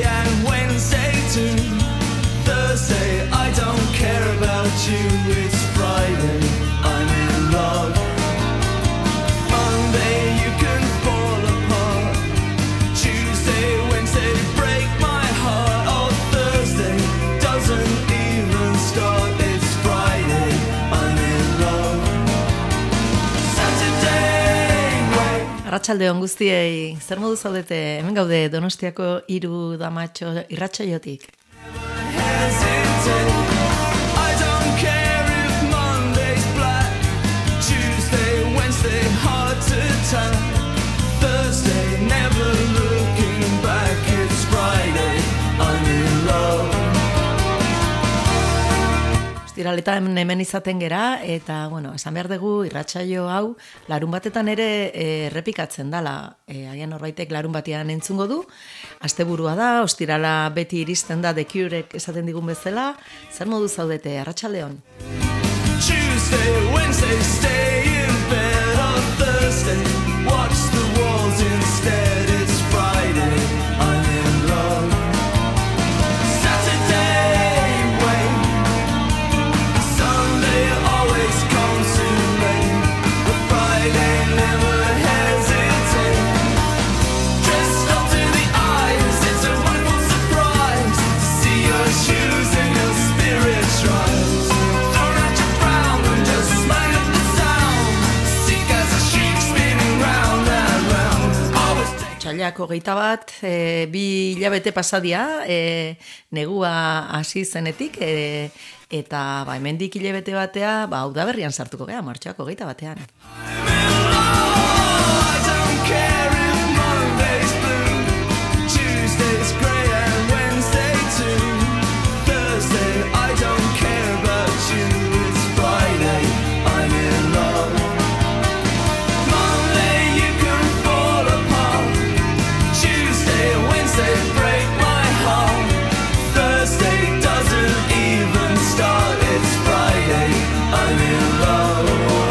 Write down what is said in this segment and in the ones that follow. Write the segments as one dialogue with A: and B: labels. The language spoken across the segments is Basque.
A: and Wednesday too. Thursday, I don't care about you. It's Friday, I'm in love. Monday, you can fall apart. Tuesday, Wednesday, break my heart. Oh, Thursday doesn't even start. It's Friday, I'm in love. Saturday, wait.
B: Arratsaldeon guztiei, zer modu zaudete? Hemen gaude Donostiako 3 Damatxo irratsaiotik.
A: Hesitate. I don't care if Monday's black. Tuesday, Wednesday, hard to tell. Thursday, never looking back. It's Friday, I'm in love.
B: Ostiraletan hemen izaten gera, eta, bueno, esan behar dugu irratsaio hau larun batetan ere errepikatzen dala. Agian norbaitek larun batean entzungo du. Asteburua da, ostirala beti iristen da The Curek esaten digun bezala. Zer modu zaudete, arratsaldeon?
A: Tuesday, Wednesday, stay in bed. On Thursday, watch the walls instead. It's Friday, I'm in love. Saturday, wait. Sunday always comes too late. But Friday, never hesitate. Dressed up to the eyes, it's a wonderful surprise to see your shoes and your spirits rise. Thrown out your crown and just light up the sound. Sick as a sheep spinning round and round. Always take
B: Otsailak 21, 2 hilabete pasadia, negua hasi zenetik, eta hemendik hilabete batea, udaberrian sartuko gea, martxoak 21.
A: I'm in love. I don't care if Monday's blue. Tuesday's grey and Wednesday too. Thursday, I don't care about you. It's Friday, I'm in love. Monday, you can fall apart. Tuesday, Wednesday, break my heart. Thursday doesn't even start. It's Friday, I'm in love.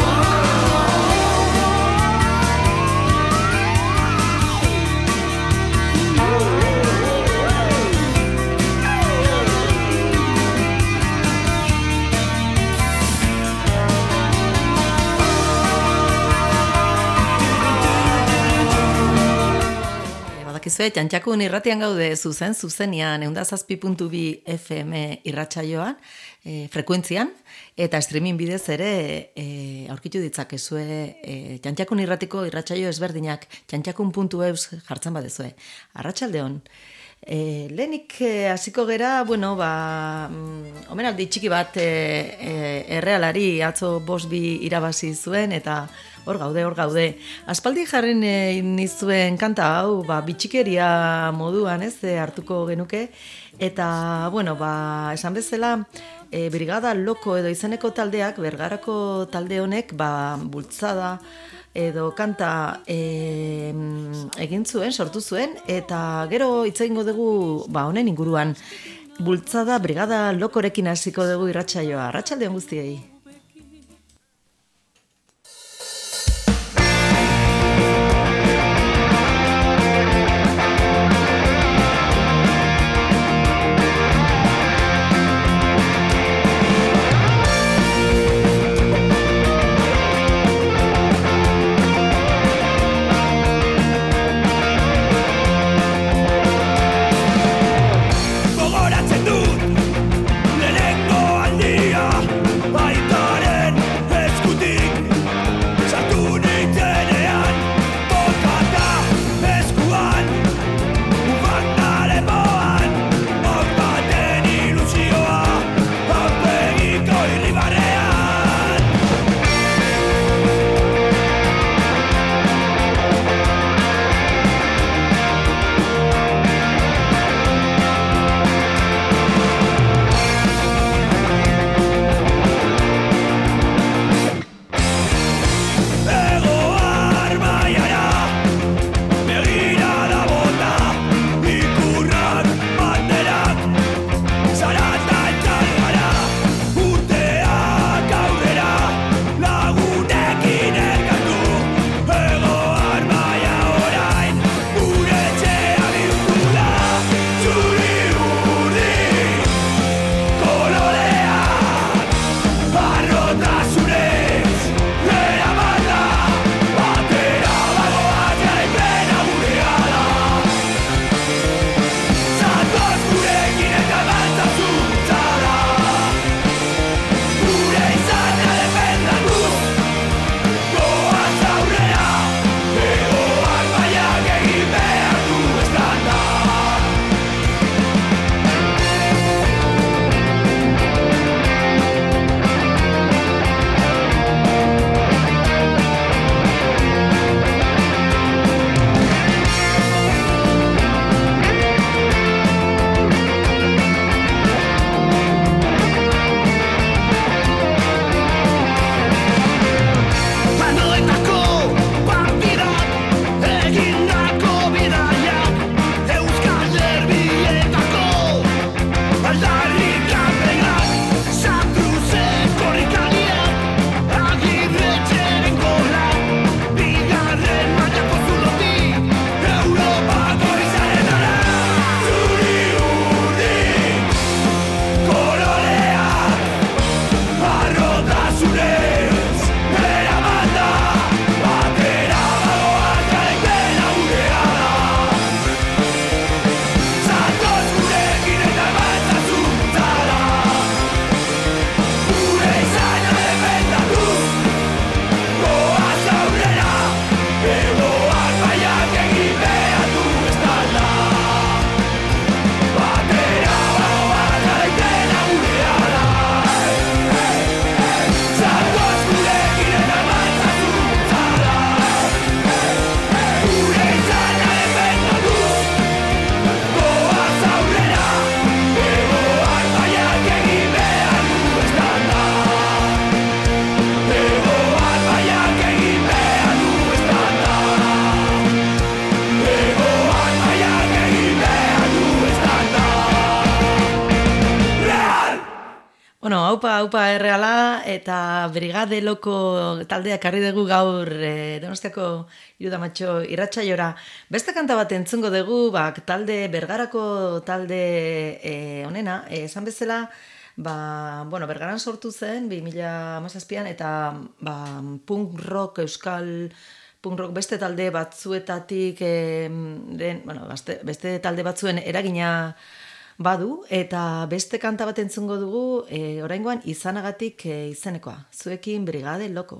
B: Badakizue, Txantxakun irratian gaude zuzenean 107.2 FM irratsaioan, frekuentzian, eta streaming bidez ere aurkitu ditzakezue Txantxakun irratiko irratsaio ezberdinak txantxakun.eus jartzen badezue. Arratsaldeon. Lehenik hasiko gera, bueno, omenaldi txiki bat errealari atzo 5-2 irabazi zuen, eta hor gaude. Aspaldi jarri nizuen kanta hau, bitxikeria moduan, hartuko genuke, eta, bueno, esan bezala, Brigada Loko edo izeneko taldeak, Bergarako talde honek, bultzada edo kanta egin zuen, sortu zuen, eta gero hitz egingo dugu honen inguruan. Bultzada Brigada Lokorekin hasiko dugu irratsaioa. Arratsaldeon guztiei.
A: Gogoratzen dut lehenengo aldia, baita
B: Bueno, haupa erreala eta Brigade Loko taldea karri dugu gaur Donostiako Irudamatxo irratsaiora. Beste kanta bat entzungo dugu, talde Bergarako talde honena, esan bezala, Bergaran sortu zen 2017an eta punk rock, euskal punk rock beste talde batzuetatik beste talde batzuen eragina badu, eta beste kanta bat entzungo dugu, oraingoan izanagatik izenekoa. Zuekin Brigade Loko.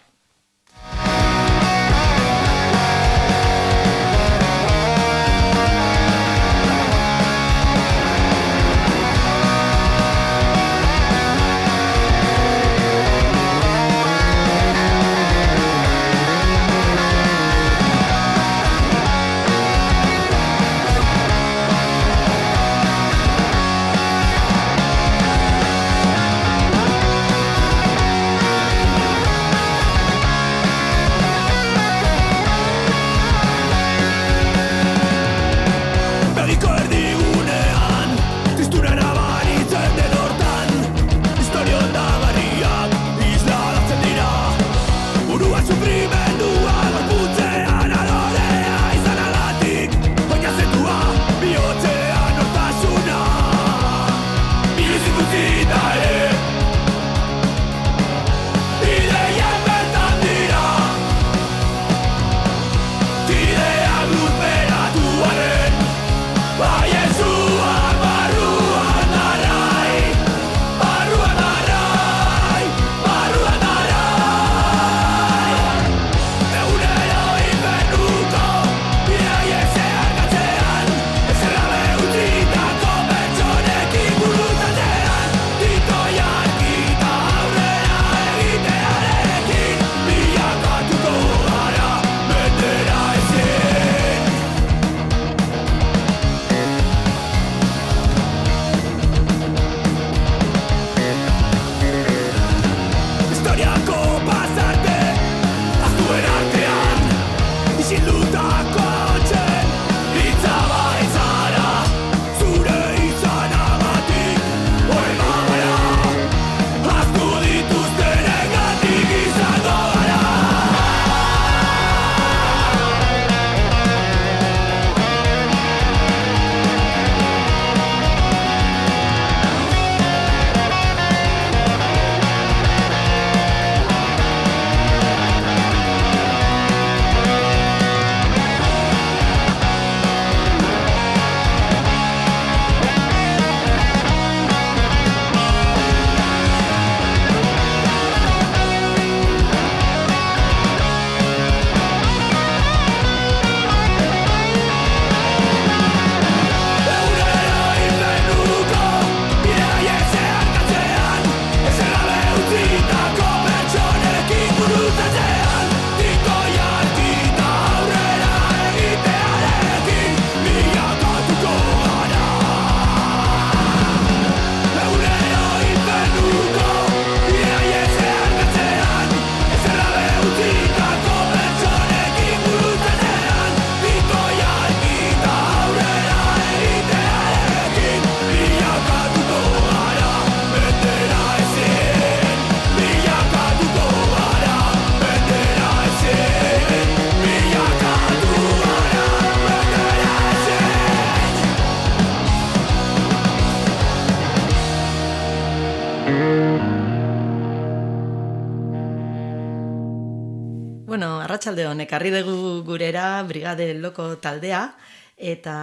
B: Arratsalde on, ekarri dugu gurera Brigade Loko taldea, eta,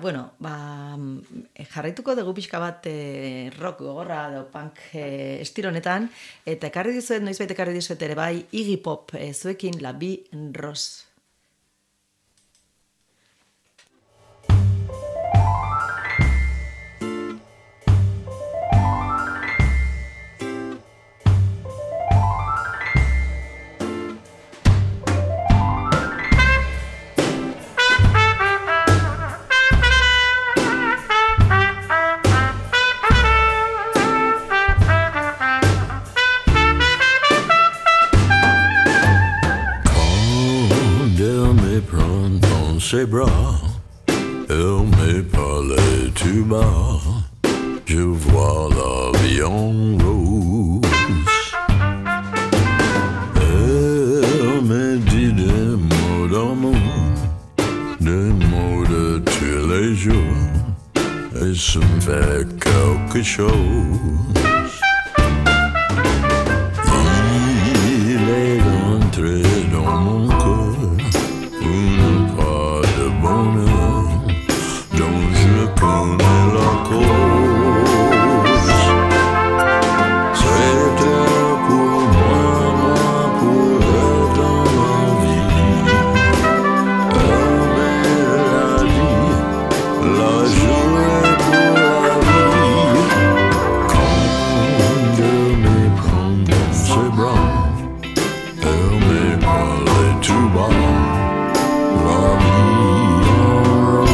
B: jarraituko dugu pixka bat rock gogorra edo punk estironetan, eta noizbait ekarri dizuet ere bai Iggy Pop zuekin La Vie en Rose.
C: C'est bras, elle me parlait tout bas. Je vois la vie en rose. et se fait quelque chose. Il est entré dans mon cœur une part de bonheur dont je connais la cause. C'était pour moi pour être dans la vie. Elle l'a dit, la journée pour la vie. Quand elle me prend dans ses bras, elle me parlait tout bas. La vie en rose.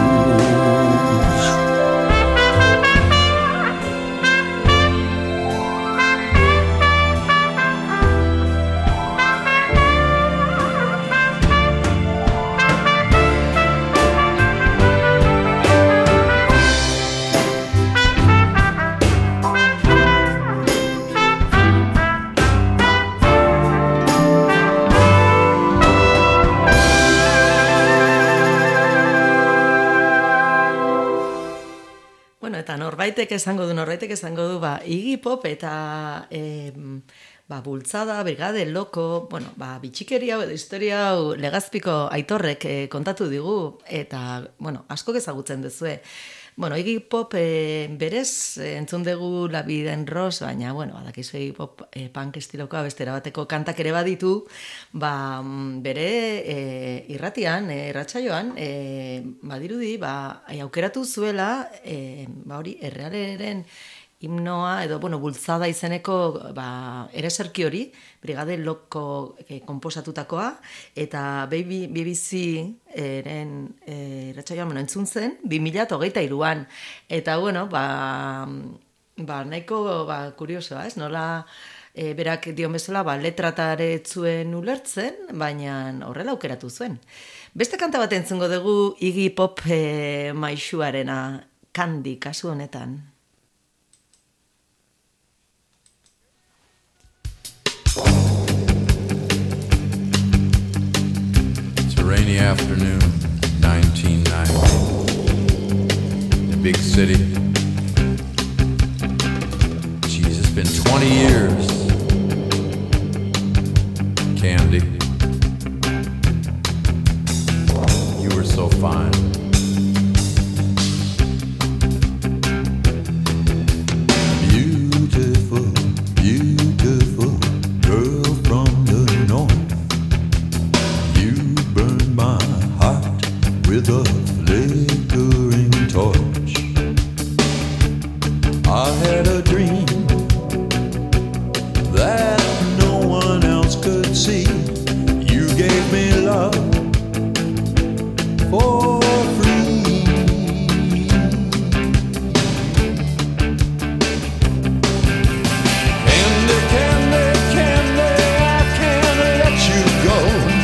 B: Bueno, eta norbaitek esango du, ba, Iggy Pop eta bultzada, brigade, loko, bueno, bitxikeria hau edo historia hau Legazpiko Aitorrek kontatu digu, eta, bueno, askok ezagutzen duzue. Bueno, Iggy Pop berez entzun dugu La Vida en Ros, baina, bueno, badakizu Iggy Pop punk estilokoa bestera bateko kantak ere baditu, bere irratian, irratsaioan, badirudi, aukeratu zuela, hori, errealeren himnoa, edo, bueno, bultzada izeneko, ereserki hori, Brigade Loko konposatutakoa, eta BBC-eren irratsaioan entzun zen, 2023an. Eta, bueno, nahiko kuriosoa, ez? Nola berak dion bezala, letratare zuen ulertzen, baina horrela aukeratu zuen. Beste kanta bat entzungo dugu Iggy Pop maisuarena, Candy, kasu honetan.
D: It's a rainy afternoon, 1990, in a big city. Jeez, it's been 20 years. Candy, you were so fine.
C: Beautiful, beautiful girl from the north. You burn my heart with a flickering torch. I had a dream that no one else could see. You gave me love for free. Candy, candy, candy, I can't let you go.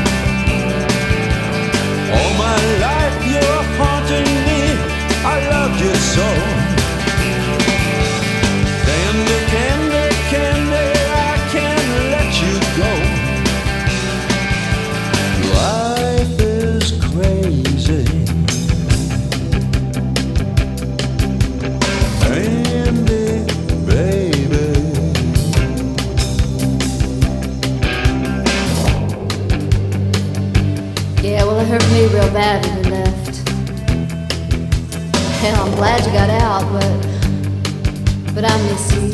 C: All my life you're haunting me, I love you so. Candy, candy, candy, I can't let you go. Life is crazy. Candy, baby.
E: Yeah, well, it hurt me real bad when you left. Hell, I'm glad you got out, but I miss you.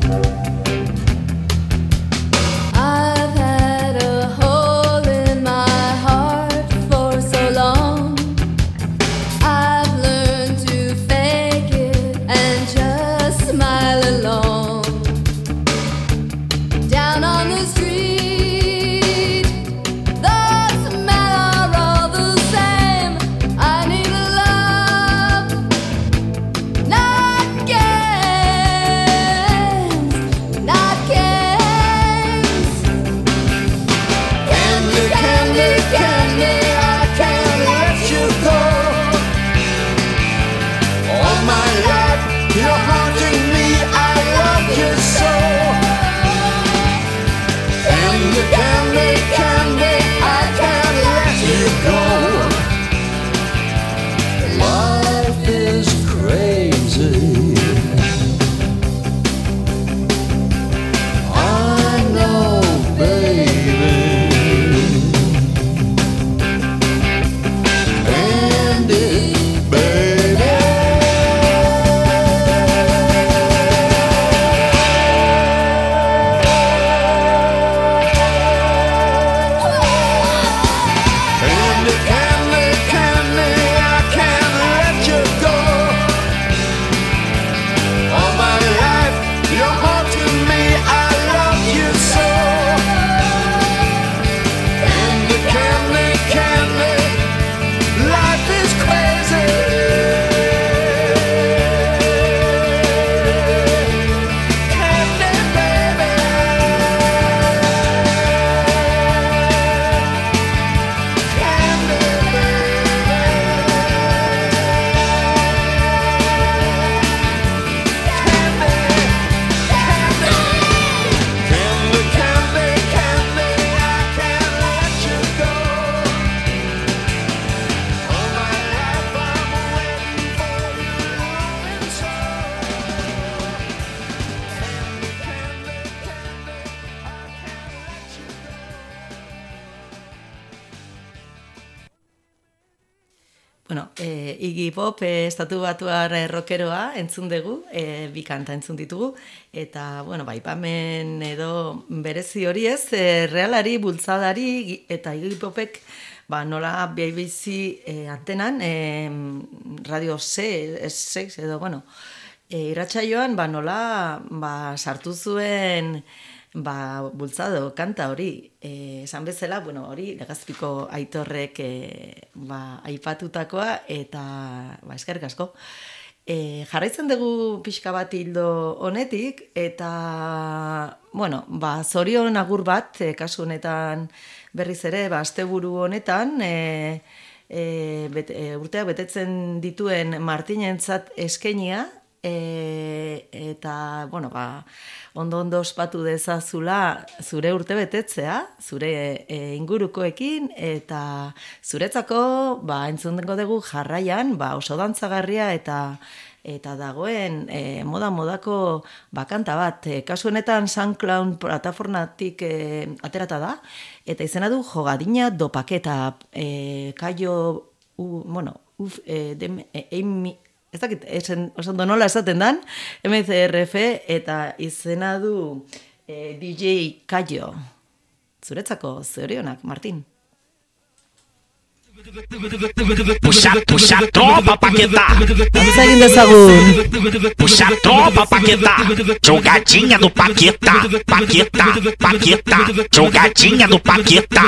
E: I've had a hole in my heart for so long. I've learned to fake it and just smile along. Down on the street, the smell are all the same. I need a love, not games, not games. Candy, candy, candy, I can't let you go.
C: All my life you're haunting me, I love you so. Candy, candy, candy, I can't let you go. Life is crazy.
B: Iggy Pop estatu batuar rockeroa entzun dugu, bi kanta entzun ditugu, eta, bueno, aipamen edo berezi hori ez, realari, bultzadari, eta Iggy Popek, nola BBC antenan, Radio 6 edo, bueno, irratsaioan, nola, sartu zuen, bultzado kanta hori, esan bezala, bueno, hori Legazpiko Aitorrek aipatutakoa, eta eskerrik asko. Jarraitzen dugu pixka bat hildo honetik, eta, bueno, zorion agur bat, kasu honetan berriz ere, asteburu honetan, urteak betetzen dituen Martinentzat eskenia, eta, bueno, ondo ospatu dezazula zure urte betetzea, zure ingurukoekin, eta zuretzako, entzundengo dugu jarraian, oso dantzagarria eta dagoen modako kanta bat. Kasu honetan SoundCloud plataformatik aterata da, eta izena du Jogadina do Paketa, Kaio, ez dakit, oso nola esaten dan, MCRF, eta izena du DJ Kaio. Zuretzako, zorionak, Martin.
F: Puxa tropa Paquetá.
B: Vamos egin dezagun.
F: Puxa tropa Paquetá. Jogadinha do Paquetá. Jogadinha do Paquetá.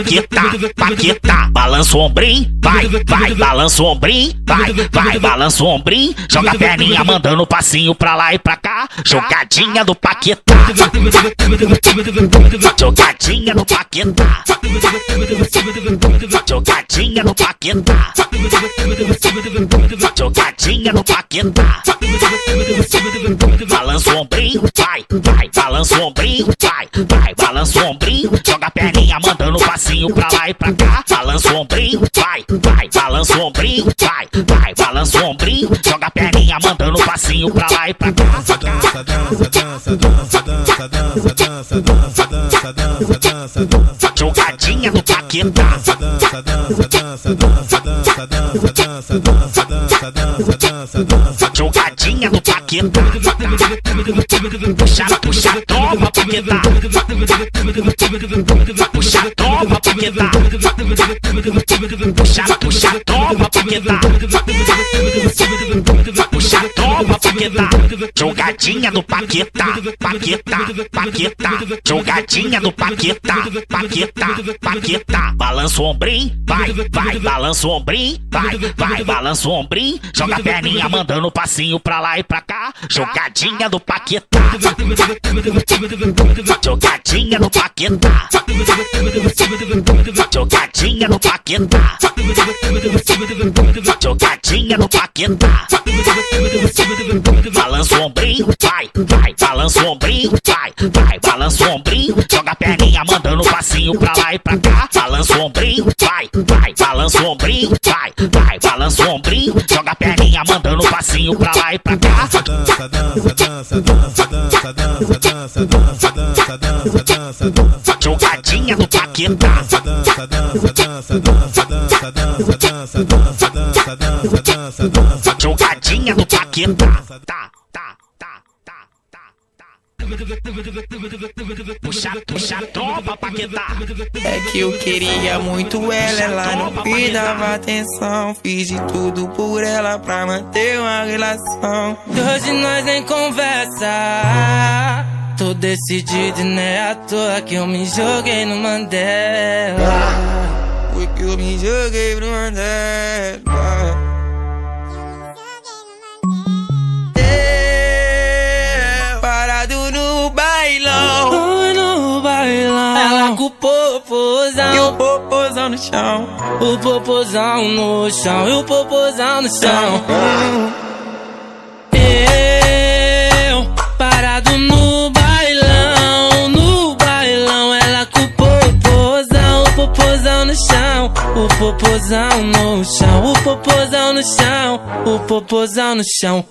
F: Balança o ombrinho, vai, balança o ombrinho, vai, balança o ombrinho. Joga a perninha mandando passinho pra lá e pra cá. Jogadinha do Paquetá. Jogadinha do Paquetá. Jogadinha no Paquetá. Jogadinha no Paquetá. Balança o ombrinho, vai, balança o ombrinho, vai, balança o ombrinho. Joga a perninha mandando passinho pra lá e pra cá. Balança o ombrinho, vai, balança o ombrinho, vai, balança o ombrinho. Joga a perninha mandando passinho pra lá e pra cá. Jogadinha do Paquetá. Jogadinha do Paquetá. Puxa tropa Paquetá. Puxa tropa Paquetá. Puxa tropa Paquetá. Puxa tropa Paquetá. Jogadinha do Paquetá. Jogadinha do Paquetá. Balança o ombrinho, vai, balança o ombrinho, vai, balança o ombrinho. Joga a perninha mandando passinho pra lá e pra cá. Jogadinha do Paquetá. Jogadinha do Paquetá. Jogadinha do Paquetá. Jogadinha do Paquetá. Balança o ombrinho, vai, balança o ombrinho, vai, balança o ombrinho. Joga a perninha mandando passinho pra lá e pra cá. Balança o ombrinho, vai, balança o ombrinho, vai, balança o ombrinho. Joga a perninha mandando passinho pra lá e pra cá. Jogadinha do Paquetá. Jogadinha do Paquetá. Puxa tropa Paquetá.
G: É que eu queria muito ela não me dava atenção. Fiz de tudo por ela pra manter uma relação. E hoje nós nem conversa. Tô decidido e não é à toa que eu me joguei no Mandela. Foi que eu me joguei no Mandela. Parado no bailão, no bailão. Ela com o popozão e o popozão no chão. O popozão no chão e o popozão no chão. Eu parado no bailão, no bailão. Ela com o popozão no chão. O popozão no chão, o popozão no chão, o popozão no chão.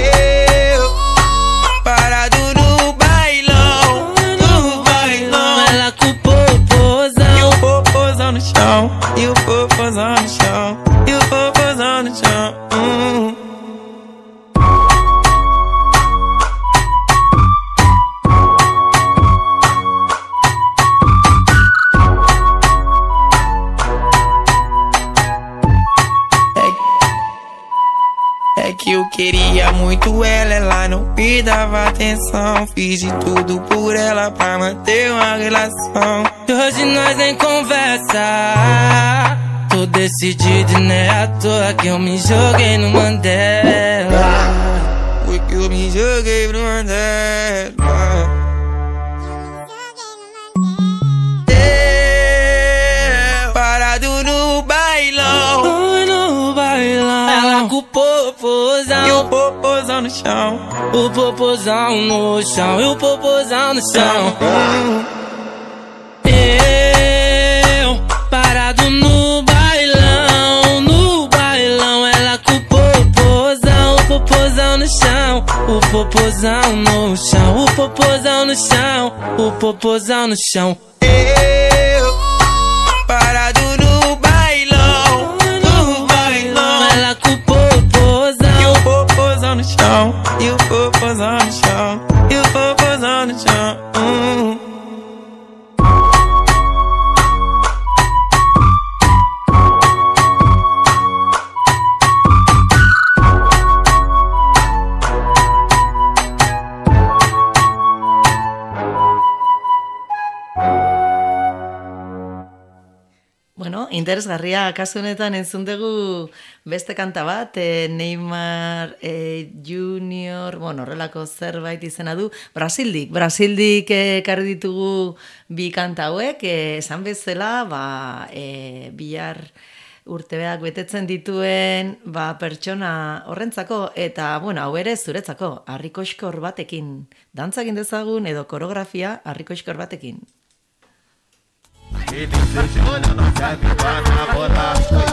G: Parado no bailão, no bailão. Ela com o popozão e o popozão no chão, e o popozão no chão, e o popozão no muito ela não me dava atenção. Fiz de tudo por ela pra manter uma relação. E hoje nós nem conversa. Tô decidido e não é à toa que eu me joguei no Mandela. Foi que eu me joguei no Mandela. Parado no bailão, no bailão. Ela com o popozão e o popozão no chão. O popozão no chão e o popozão no chão. Eu parado no bailão, no bailão. Ela com o popozão no chão. O popozão no chão, o popozão no chão, o popozão no chão. Parado no bailão, no bailão. Ela com o popozão e o popozão no chão. E o popozão no chão. E o popozão no chão.
B: Bueno, interesgarria, kasu honetan entzun dugu beste kanta bat, Neymar Junior, bueno, horrelako zerbait izena du, Brasildik ekarri ditugu bi kanta hauek, esan bezala, bihar urtebeak betetzen dituen pertsona horrentzako, eta, bueno, hau ere zuretzako, harrikoskor batekin, dantzakin dezagun edo koreografia harrikoskor batekin.
E: Ele seja não serve pra namorar.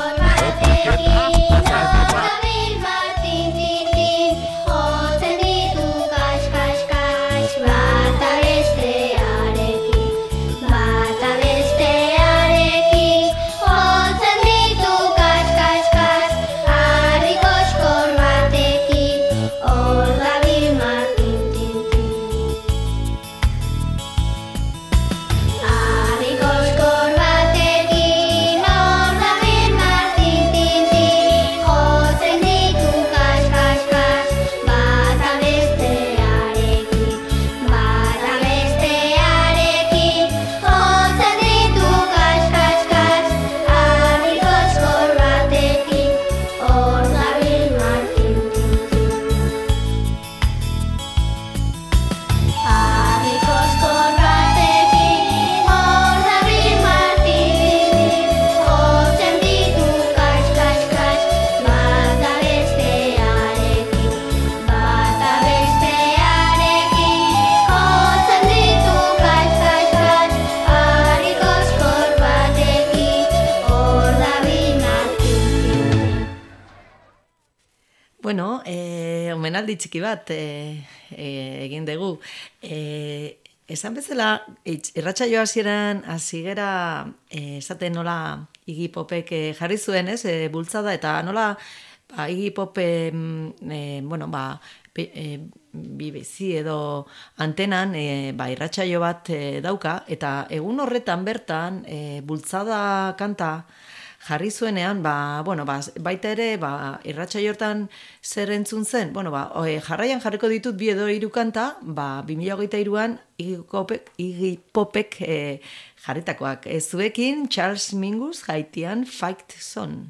B: Bueno, omenaldi txiki bat egin dugu. Esan bezala, irratsaio hasieran hasi gera esaten nola Iggy Popek jarri zuen, ez, bultzada, eta nola Iggy Pop, BBC edo antenan irratsaio bat dauka, eta egun horretan bertan bultzada kanta jarri zuenean, baita ere, irratsaio hortan zer entzun zen, jarraian jarriko ditut 2 edo 3 kanta, 2023an Iggy Popek jarritakoak. Zuekin Charles Mingus Haitian Fight Song.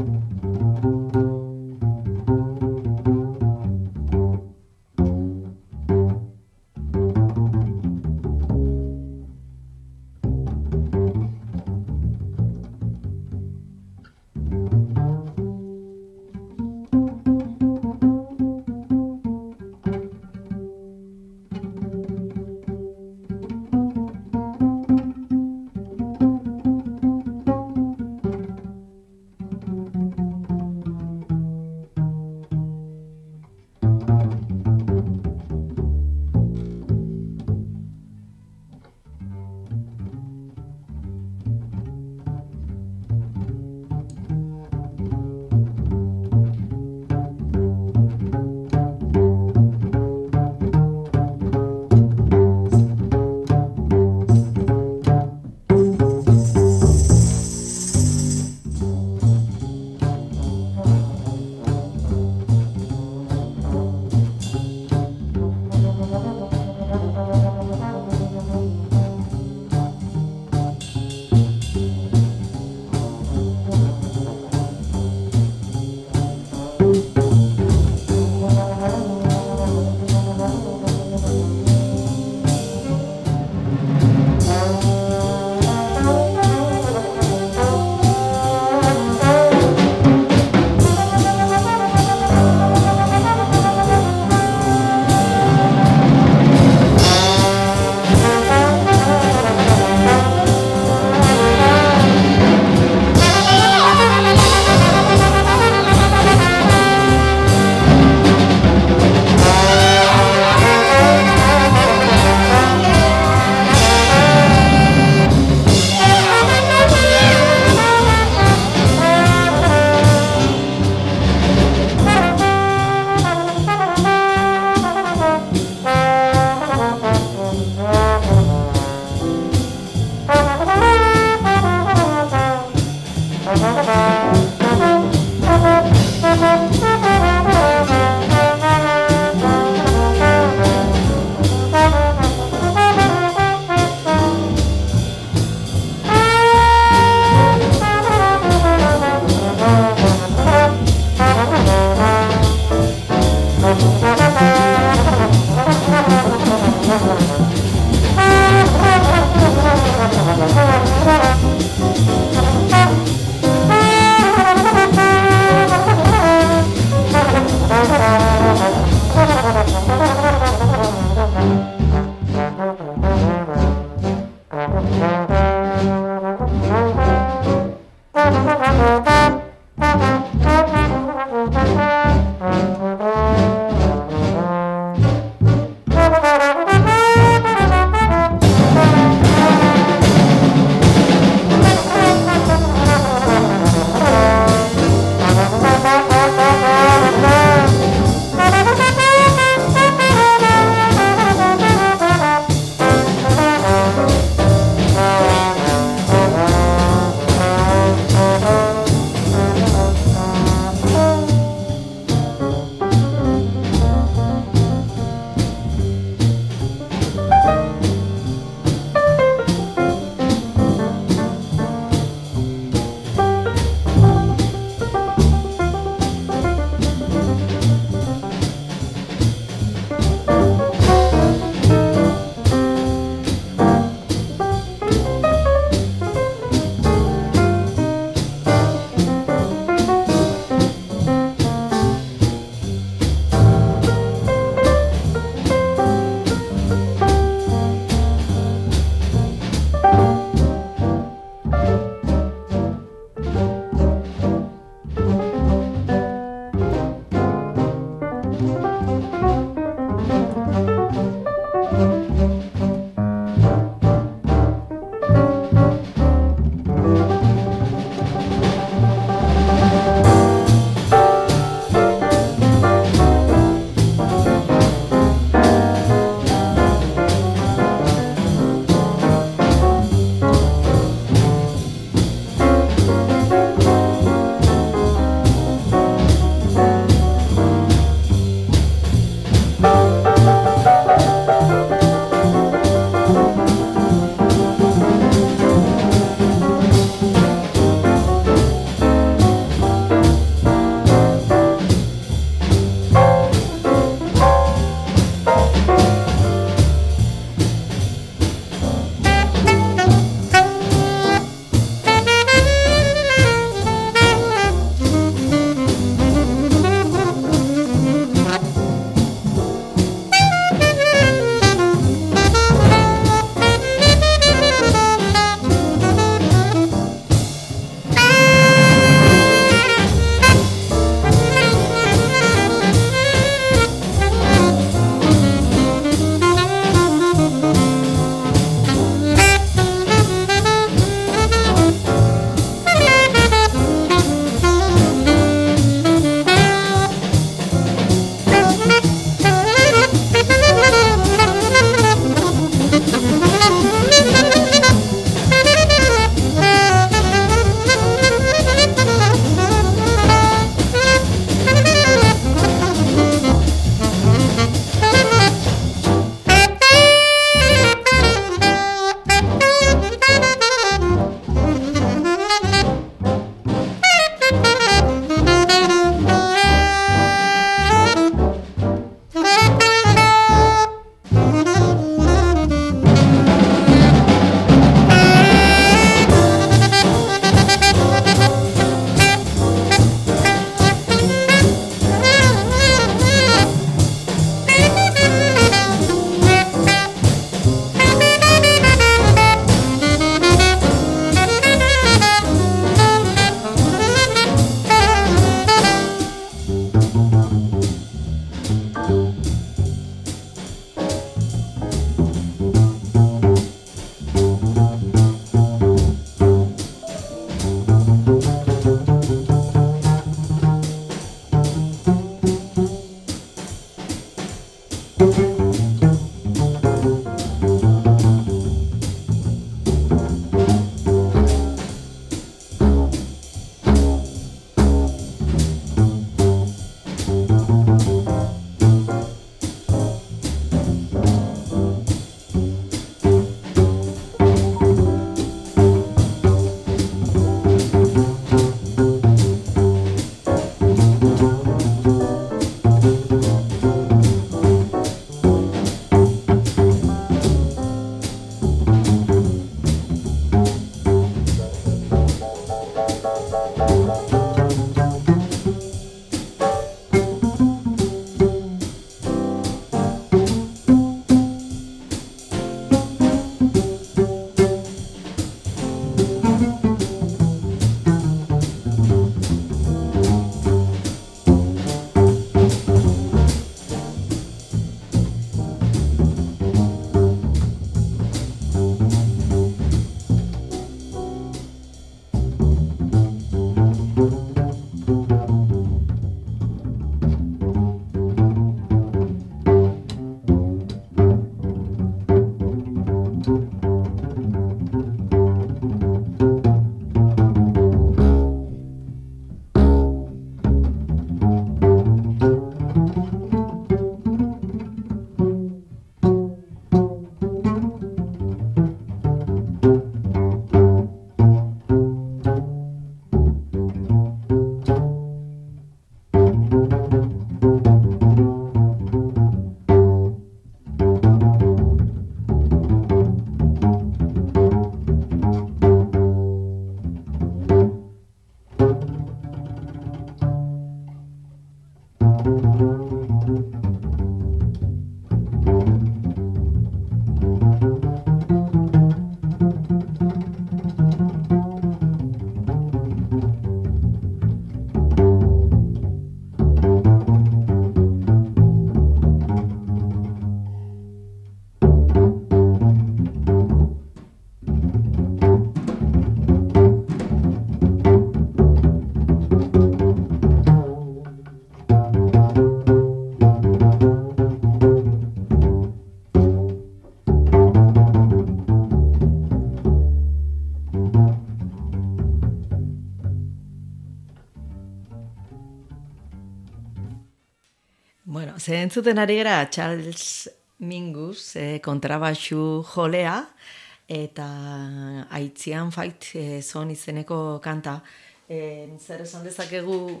B: Ze entzuten ari gara Charles Mingus kontrabaxu jolea eta Haitzian Fight Zone izeneko kanta. Zer esan dezakegu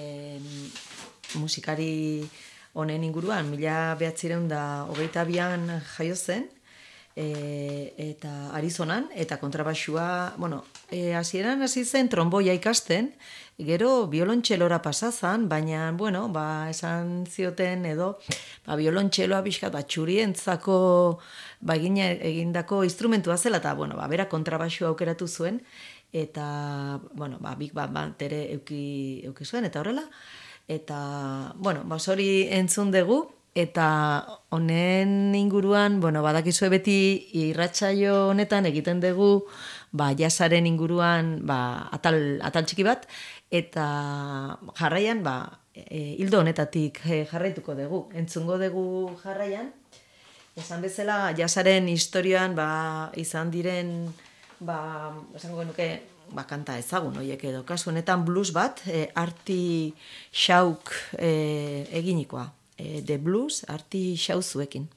B: musikari honen inguruan, 1922an jaio zen, eta Arizonan, eta kontrabaxua, hasieran hasi zen tromboia ikasten, gero biolontxelora pasazan, baina, esan zioten edo, biolontxeloa pixkat, txurientzako egindako instrumentua zela, eta, bera kontrabaxua aukeratu zuen, eta, Big Band ere euki zuen, eta horrela, eta, hori entzun dugu, eta honen inguruan, badakizue beti irratsaio honetan egiten dugu, jasaren inguruan, atal txiki bat, eta jarraian, hildo honetatik jarraituko dugu. Entzungo dugu jarraian, esan bezala, jasaren historioan, izan diren, esango genuke, kanta ezagun horiek edo. Kasu honetan blues bat, Artie Shauk eginikoa. The Blues, Artie Shaw zuekin.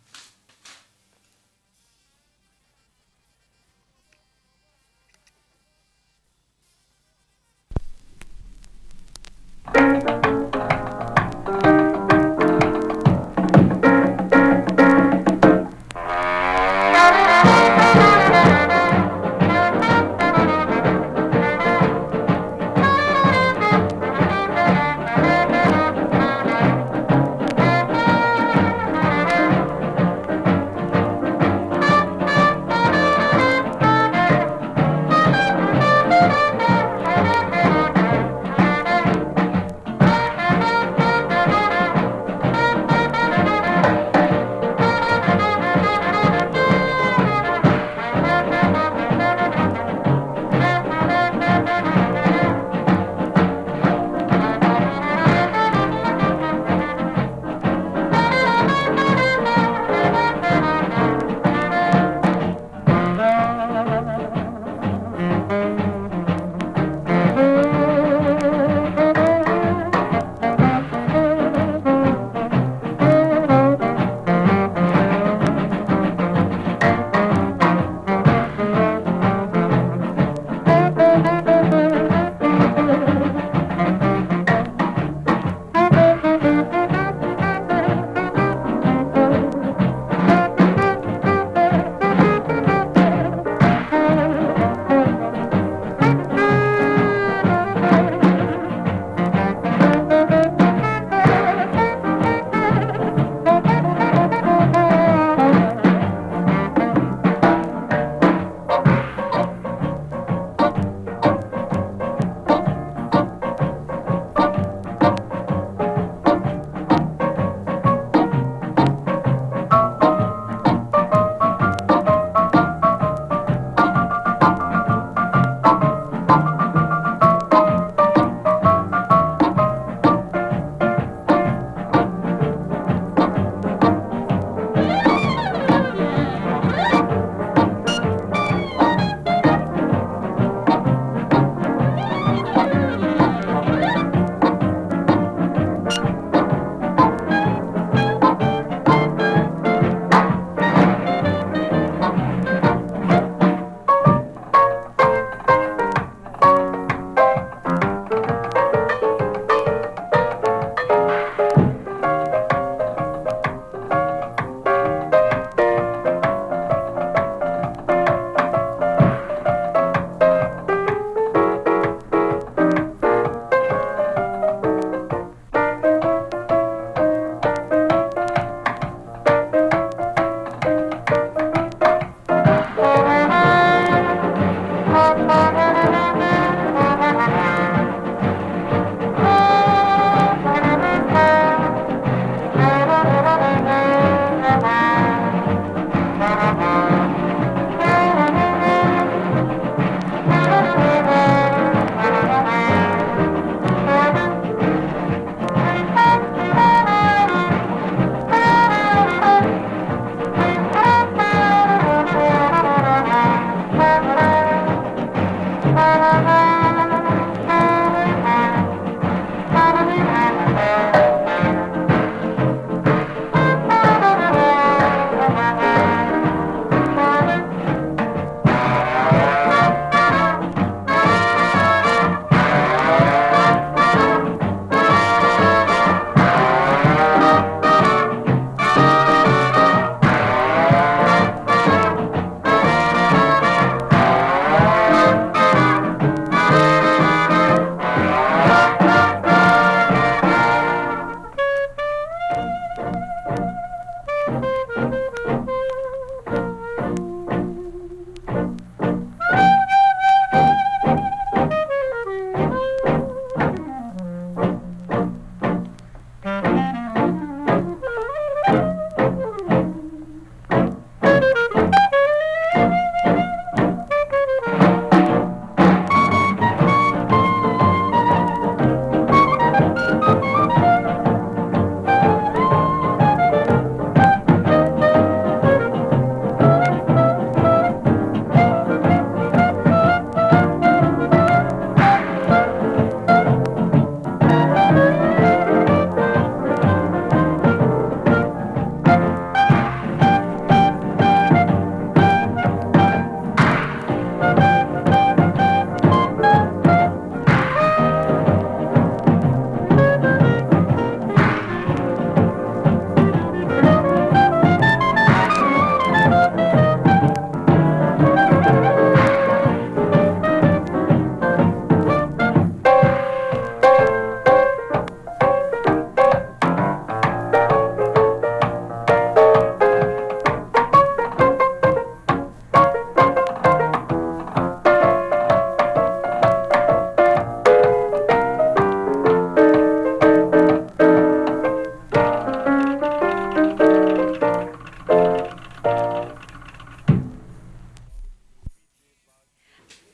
E: I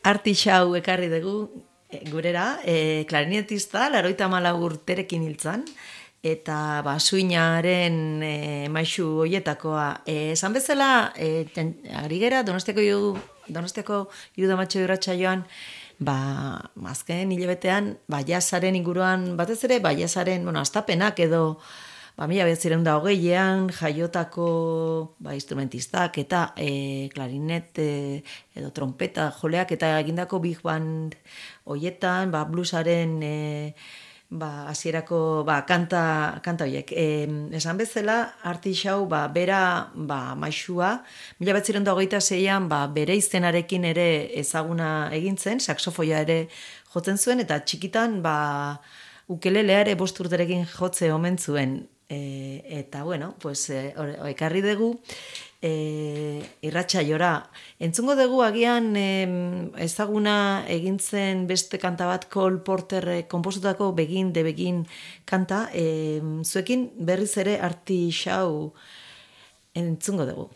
B: Artixau ekarri dugu gurera, klarinetista, 84 urterekin hiltzan, eta suinaren maisu hoietakoa. Esan bezala, ari gera, Donostiako Irudamatxo irratsaioan, azken hilabetean, jasaren inguruan, batez ere, jasaren, astapenak edo, 1920an jaiotako instrumentistak eta klarinet edo trompeta joleak eta egindako big band hoietan, bluesaren hasierako kanta horiek. Esan bezala, Artixau bera maisua, 1926an bere izenarekin ere ezaguna egin zen, saxofoia ere jotzen zuen, eta txikitan ukelelea ere 5 urterekin jotze omen zuen. Eta, ekarri dugu irratsaiora. Entzungo dugu agian ezaguna egin zen beste kanta bat Cole Porter konposutako Begin de Begin kanta. Zuekin berriz ere Artixau entzungo dugu.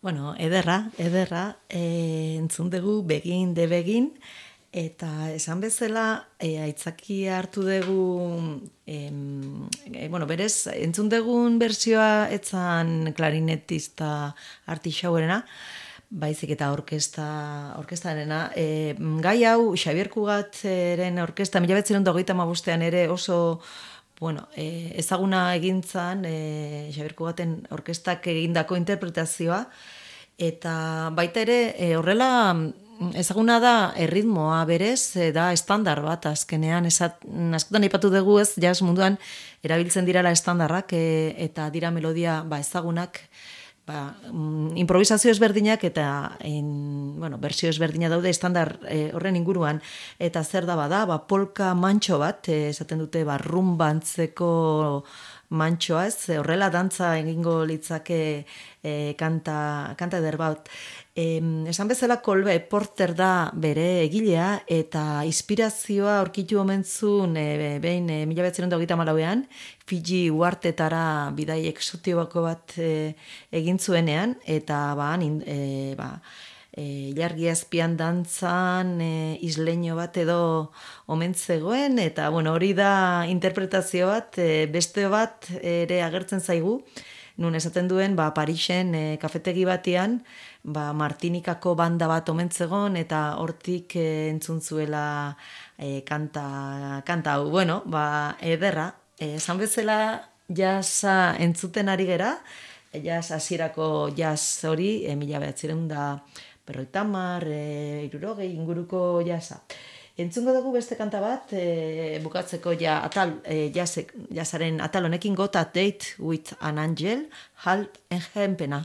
B: Bueno, ederra, entzun dugu begin de begin, eta esan bezala aitzaki hartu dugu, bueno, berez, entzun dugun bertsioa etzan klarinetista artixauerena, baizik eta orkestarena. Gai hau, Xabier Cugatren orkesta, 1985 ere oso bueno, ezaguna egintzan Xabier Cugaten orkestak egindako interpretazioa, eta baita ere horrela ezaguna da erritmoa berez, da estandar bat azkenean, askotan aipatu dugu ez, jazz munduan erabiltzen dirala estandarrak eta dira melodia ezagunak, improvisazio ezberdinak eta bueno, bersio ezberdina daude estandar horren inguruan, eta zer da bada, polka mantxo bat, esaten dute rumbantzeko mantxoa, ez, horrela dantza egingo litzake kanta eder bat. Esan bezala Kolbe Porter da bere egilea, eta inspirazioa aurkitu omentzun behin 1934an, Fiji uartetara bidai exotibako bat egin zuenean, eta ilargi azpian dantzan isleño bat edo omen zegoen, eta bueno, hori da interpretazio bat, beste bat ere agertzen zaigu, nun esaten duen Parisen kafetegi batean Martinikako banda bat omen zegoen, eta hortik entzun zuela kanta hau. Bueno, ederra, esan bezala jazza entzuten ari gera, jazz hasierako jazz hori, 1950, inguruko jazza. Entzungo dugu beste kanta bat, bukatzeko jazzaren atal honekin, Got a Date with an Angel, Hal Engenpena.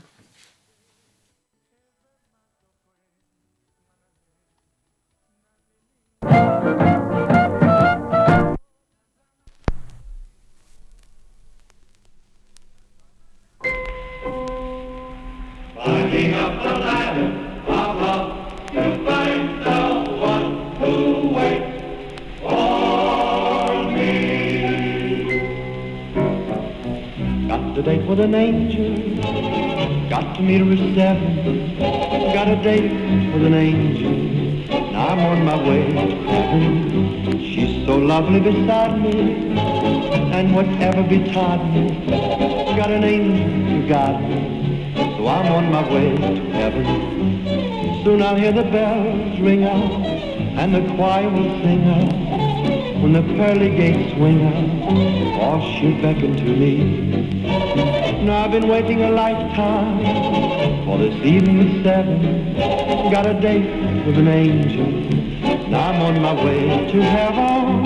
H: Climbing up the ladder of love to find the one who waits for me. Got a date with an angel, got to meet her at 7. Got a date with an angel, now I'm on my way to heaven. She's so lovely beside me, and whatever betide me, got an angel to guide me. So I'm on my way to heaven. Soon I'll hear the bells ring out, and the choir will sing out. When the pearly gates swing out, all she'll beckon to me. Now I've been waiting a lifetime for this evening at 7. Got a date with an angel, now I'm on my way to heaven.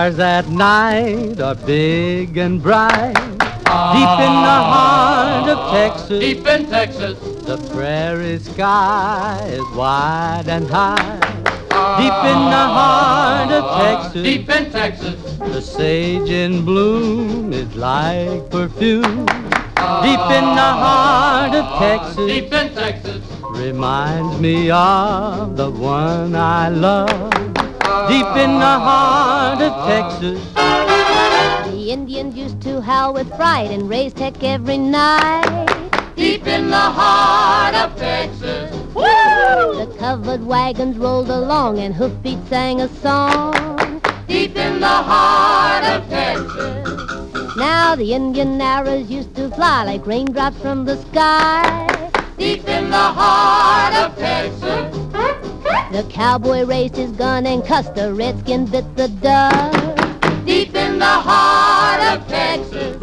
H: stars at night are big and bright. Deep in the heart of Texas,
I: Deep in Texas,
H: the prairie sky is wide and high. Deep in the heart of Texas,
I: deep in Texas,
H: the sage in bloom is like perfume. Deep in the heart of Texas,
I: deep in Texas,
H: reminds me of the one I love. Deep in the heart of Texas,
E: The Indians used to howl with fright and raise heck every night.
I: deep in the heart of Texas.
E: The covered wagons rolled along and hoofbeat sang a song.
I: Deep in the heart of Texas.
E: Now the Indian arrows used to fly like raindrops from the sky.
I: Deep in the heart of Texas.
E: The cowboy raised his gun and cussed, the redskin bit the dust.
I: Deep in the heart of Texas.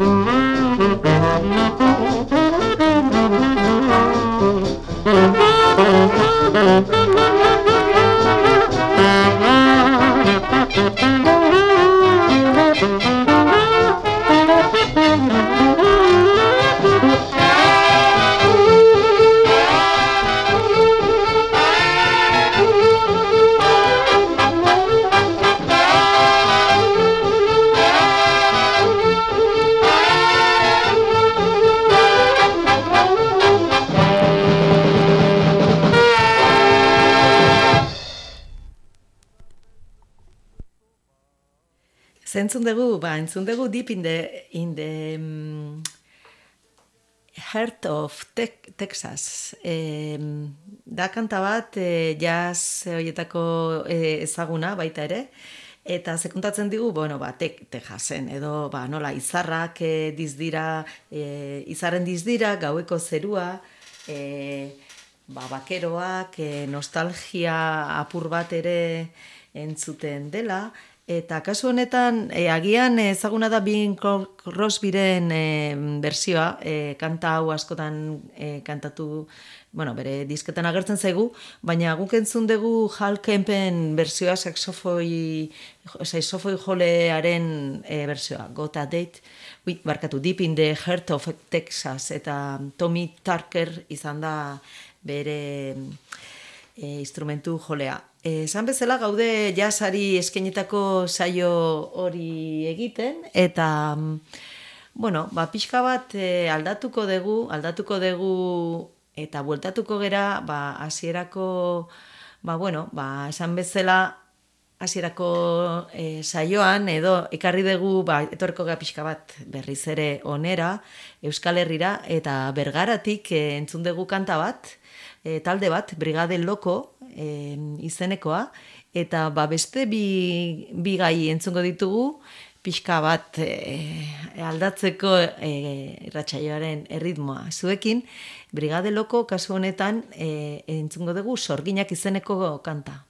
B: Entzun dugu Deep in the Heart of Texas. Da kanta bat jazz horietako ezaguna baita ere, eta sekuntatzen digu, Texasen, edo nola izarrak dizdira, izarren dizdira, gaueko zerua, bakeroak, nostalgia apur bat ere entzuten dela. Eta kasu honetan, agian ezaguna da Bing Crosbyren bersioa, kanta hau askotan kantatu, bere disketan agertzen zaigu, baina guk entzun dugu Hal Kempen bersioa, saxofoi jolearen bersioa, Got a Date, Deep in the Heart of Texas, eta Tommy Tucker izan da bere instrumentu jolea. Esan bezala gaude jazzari eskainetako saio hori egiten, eta, pixka bat aldatuko dugu, eta bueltatuko gera, hasierako, esan bezala, hasierako saioan, edo ekarri dugu, etorriko ga pixka bat berriz ere onera, Euskal Herrira, eta Bergaratik entzun dugu kanta bat, talde bat, Brigade Loko izenekoa, eta beste bi gai entzungo ditugu, pixka bat aldatzeko irratsaioaren erritmoa zuekin. Brigade Loko kasu honetan entzungo dugu Sorginak izeneko kanta.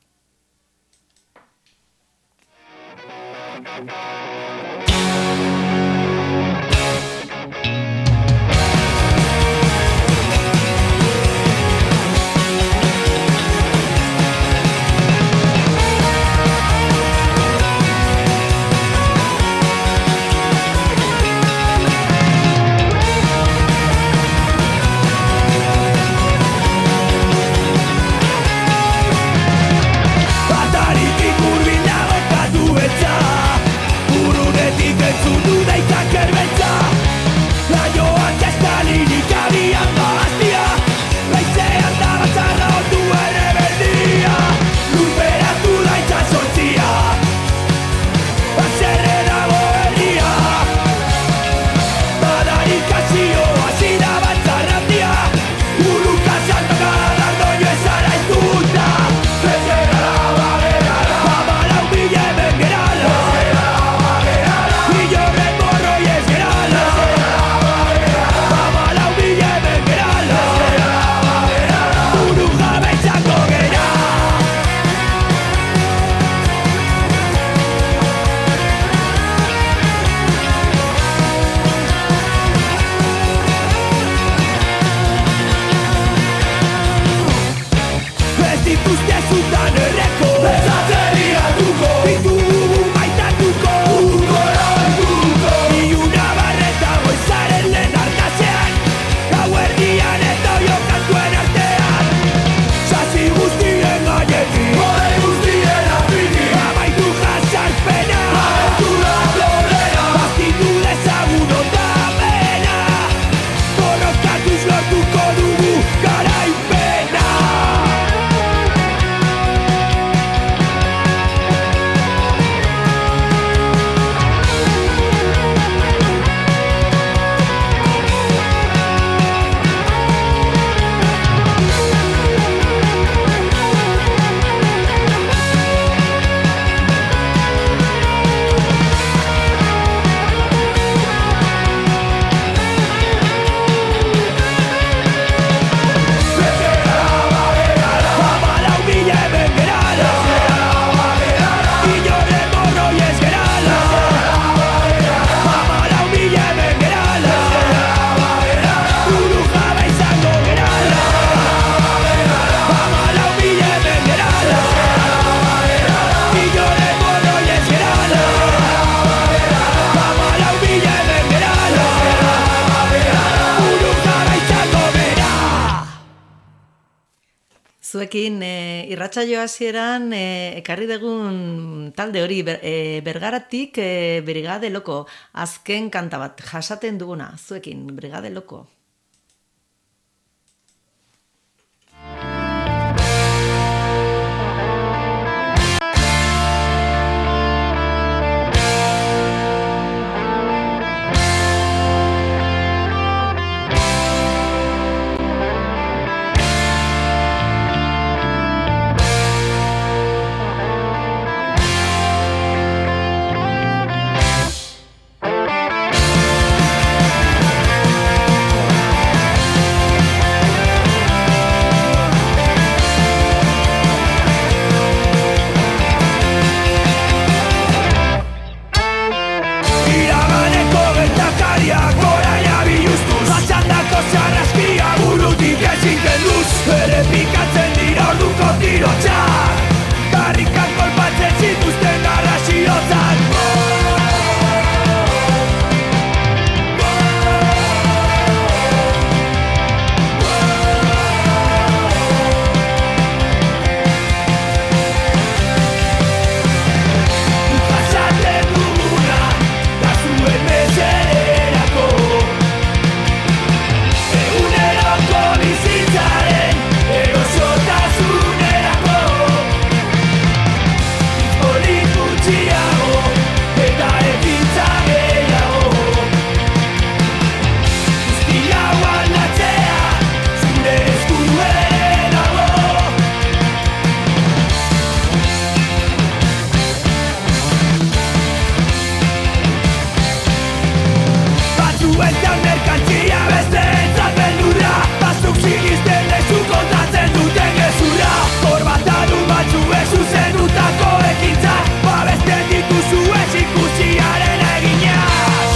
A: Ataritik hurbilago katu eta
B: Zuekin irratsaio hasieran ekarri dugun talde hori Bergaratik Brigade Loko, azken kanta bat jasaten duguna, zuekin Brigade Loko.
A: Errepikatzen dira orduko tirotxak, karrikak kolpatzen zituzten garrasiotzak. Jasaten duguna, da zuen mesererako, eguneroko bizitzaren erosotasunerako. Hitz polit gutxiago eta ekintza gehiago, guzti hau aldatzea zure eskuen dago. Batzuentzat merkantzia, besteentzat beldurra, batzuk sinisten lezu kontatzen duten gezurra. Korbatadun batzuek zuzendutako ekintzak, babesten dituzu ez ikusiaren eginaz.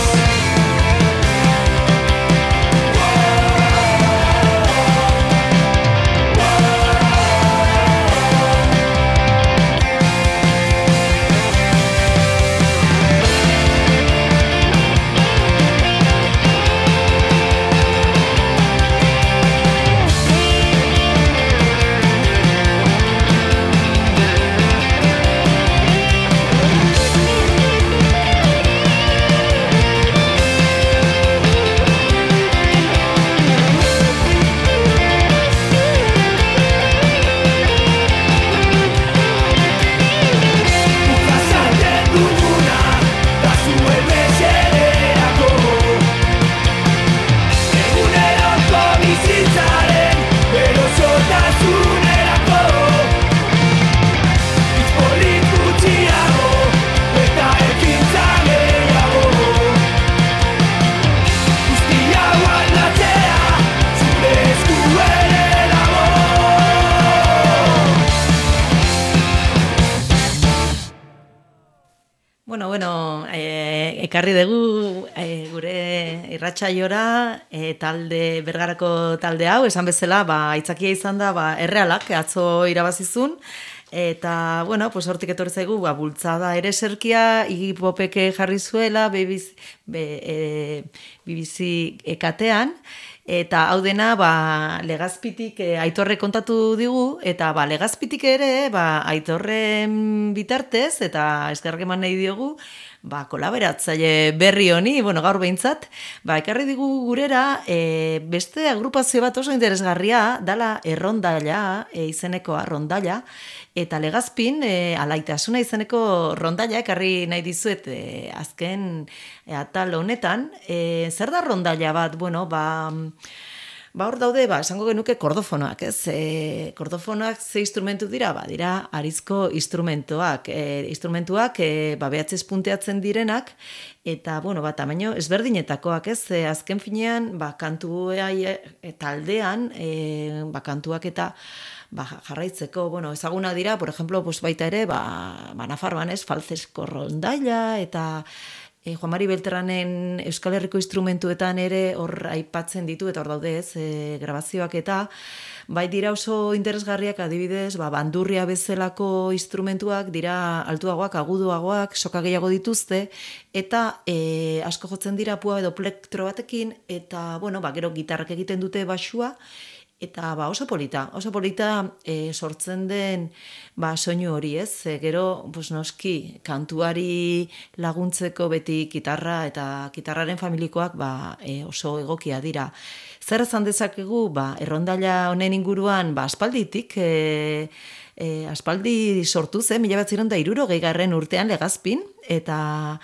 A: Jasaten duguna, da zuen mesererako, eguneroko bizitzaren erosotasunerako. Hitz polit gutxiago eta ekintza gehiago, guzti hau aldatzea zure eskuen dago.
B: Bueno, ekarri dugu gure irratsaiora talde Bergarako talde hau, esan bezala, aitzakia izan da, Errealak atzo irabazizun, eta, bueno, pues hortik etorri zaigu, bultzada ere serkia, Iggy Popeke jarri zuela, BBC katean, eta hau dena, Legazpitik Aitorre kontatu digu, eta Legazpitik ere, Aitorren bitartez, eta eskerrak eman nahi diogu, kolaboratzaile berri honi, gaur behintzat, ekarri digu gurera, beste agrupazio bat oso interesgarria, dala Errondaila, izenekoa Rondaila, eta Legazpin, Alaitasuna izeneko Rondaila ekarri nahi dizuet azken atal honetan. Zer da Rondaila bat? Hor daude, esango genuke kordofonoak, ez? Kordofonoak ze instrumentu dira? Dira harizko instrumentuak. Instrumentuak behatzez punteatzen direnak, eta, tamaino ezberdinetakoak, ez? Azken finean, kantua taldean, kantuak eta jarraitzeko, ezaguna dira, por ejemplo, baita ere, Nafarroan, ez? Falzesko Rondaila, eta Juan Mari Beltranen Euskal Herriko instrumentuetan ere hor aipatzen ditu, eta hor daude ez, grabazioak eta bai dira oso interesgarriak, adibidez, bandurria bezalako instrumentuak dira altuagoak, agudoagoak, soka gehiago dituzte, eta asko jotzen dira pua edo plektro batekin, eta, gero gitarrak egiten dute basua, Eta oso polita sortzen den soinu hori, ez? Gero, noski, kantuari laguntzeko beti gitarra eta gitarraren familikoak oso egokia dira. Zer esan dezakegu, errondaila honen inguruan, aspalditik, aspaldi sortu zen, 1960 urtean Legazpin, eta,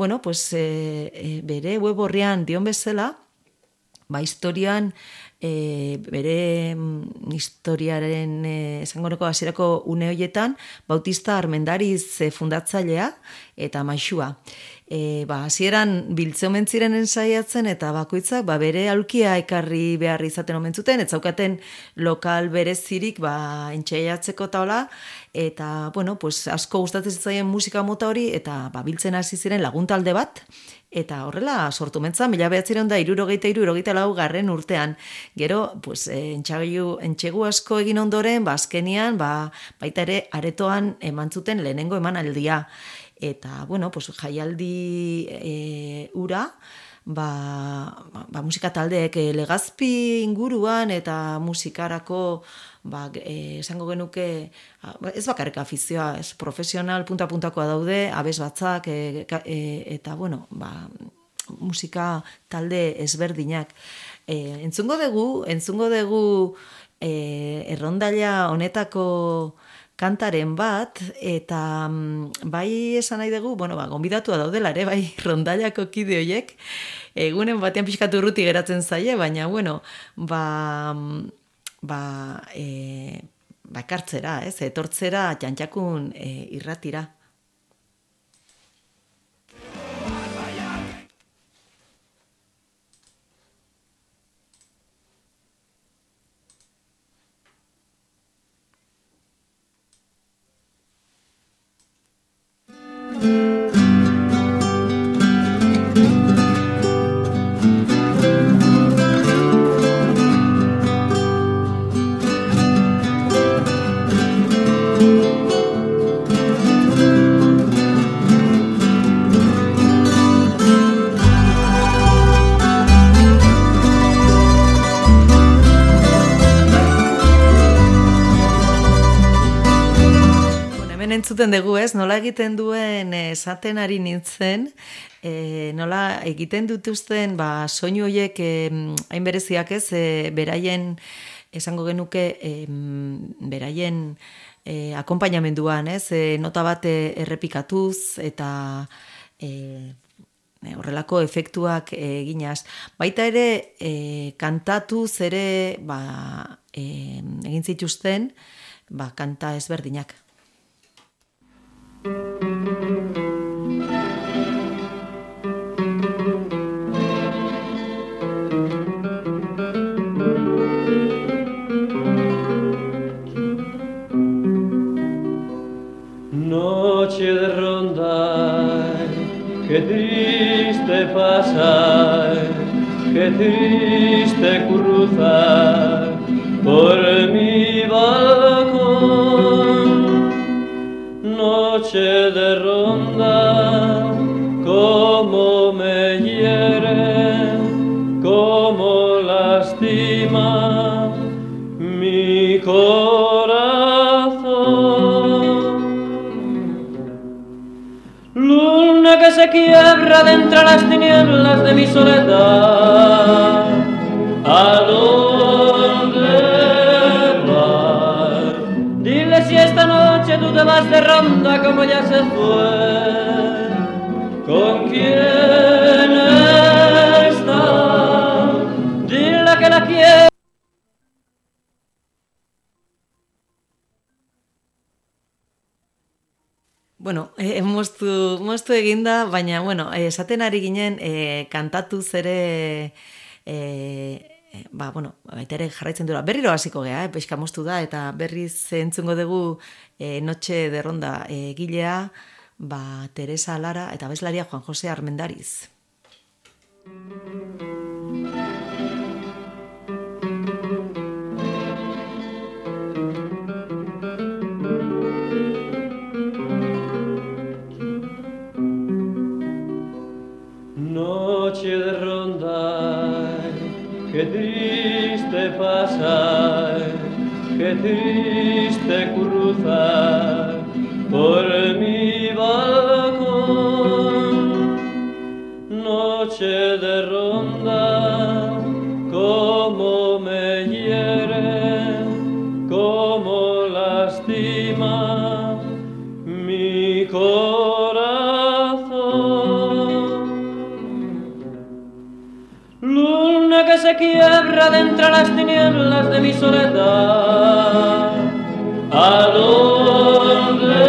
B: bere web horrean dion bezala, historian, bere historiaren esangoneko hasierako une hoietan Bautista Armendariz fundatzailea eta maixua. Hasieran biltze omen ziren ensaiatzen eta bakoitzak bere aulkia ekarri behar izaten omen zuten, ez zaukaten lokal berezirik entsaiatzeko taola, eta asko gustatzen zitzaien musika mota hori eta biltzen hasi ziren laguntalde bat, eta horrela sortu mentzan, 1963-64 urtean. Gero, entxegu asko egin ondoren, azkenian, baita ere, aretoan eman zuten lehenengo emanaldia. Eta, jaialdi ura, musika taldeek Legazpi inguruan eta musikarako, esango genuke, ez bakarrik afizioa, ez profesional punta-puntakoa daude, abes batzak, eta, musika talde ezberdinak. Entzungo dugu errondaila honetako kantaren bat, eta bai esan nahi dugu, gonbidatua daudela ere, bai rondailako kide horiek, egunen batean pixkatu urruti geratzen zaie, baina, ekartzera, etortzera Txantxakun irratira. Entzuten dugu, ez? Nola egiten duen esaten ari nintzen, nola egiten dituzten soinu horiek hain bereziak, ez? Beraien, esango genuke, beraien akonpainamenduan, ez? Nota bat errepikatuz eta horrelako efektuak eginaz. Baita ere, kantatuz ere egin zituzten kanta ezberdinak.
J: Noche de ronda, qué triste pasar, qué triste cruzar por mi balcón. Noche de ronda, cómo me hiere, cómo lastima mi corazón. Luna que se quiebra de entre las tinieblas de mi soledad, ¿a dónde vas? Dile si esta noche tú te vas de ronda como ya se fue. ¿Con quién está? Dile que la quiero.
B: Bueno, moztu eginda, baina, esaten ari ginen, kantatuz ere, baita ere jarraitzen dura. Berriro hasiko gea, pixka moztu da, eta berriz entzungo dugu Noche de Ronda egilea, Teresa Lara eta abeslaria Juan Jose Armendariz.
J: Noche de ronda, qué triste pasar, qué triste cruzar por mi balcón. Noche de ronda, cómo me hiere, cómo lastima mi corazón. Luna que se quiebra de entre las tinieblas de mi soledad, ¿a dónde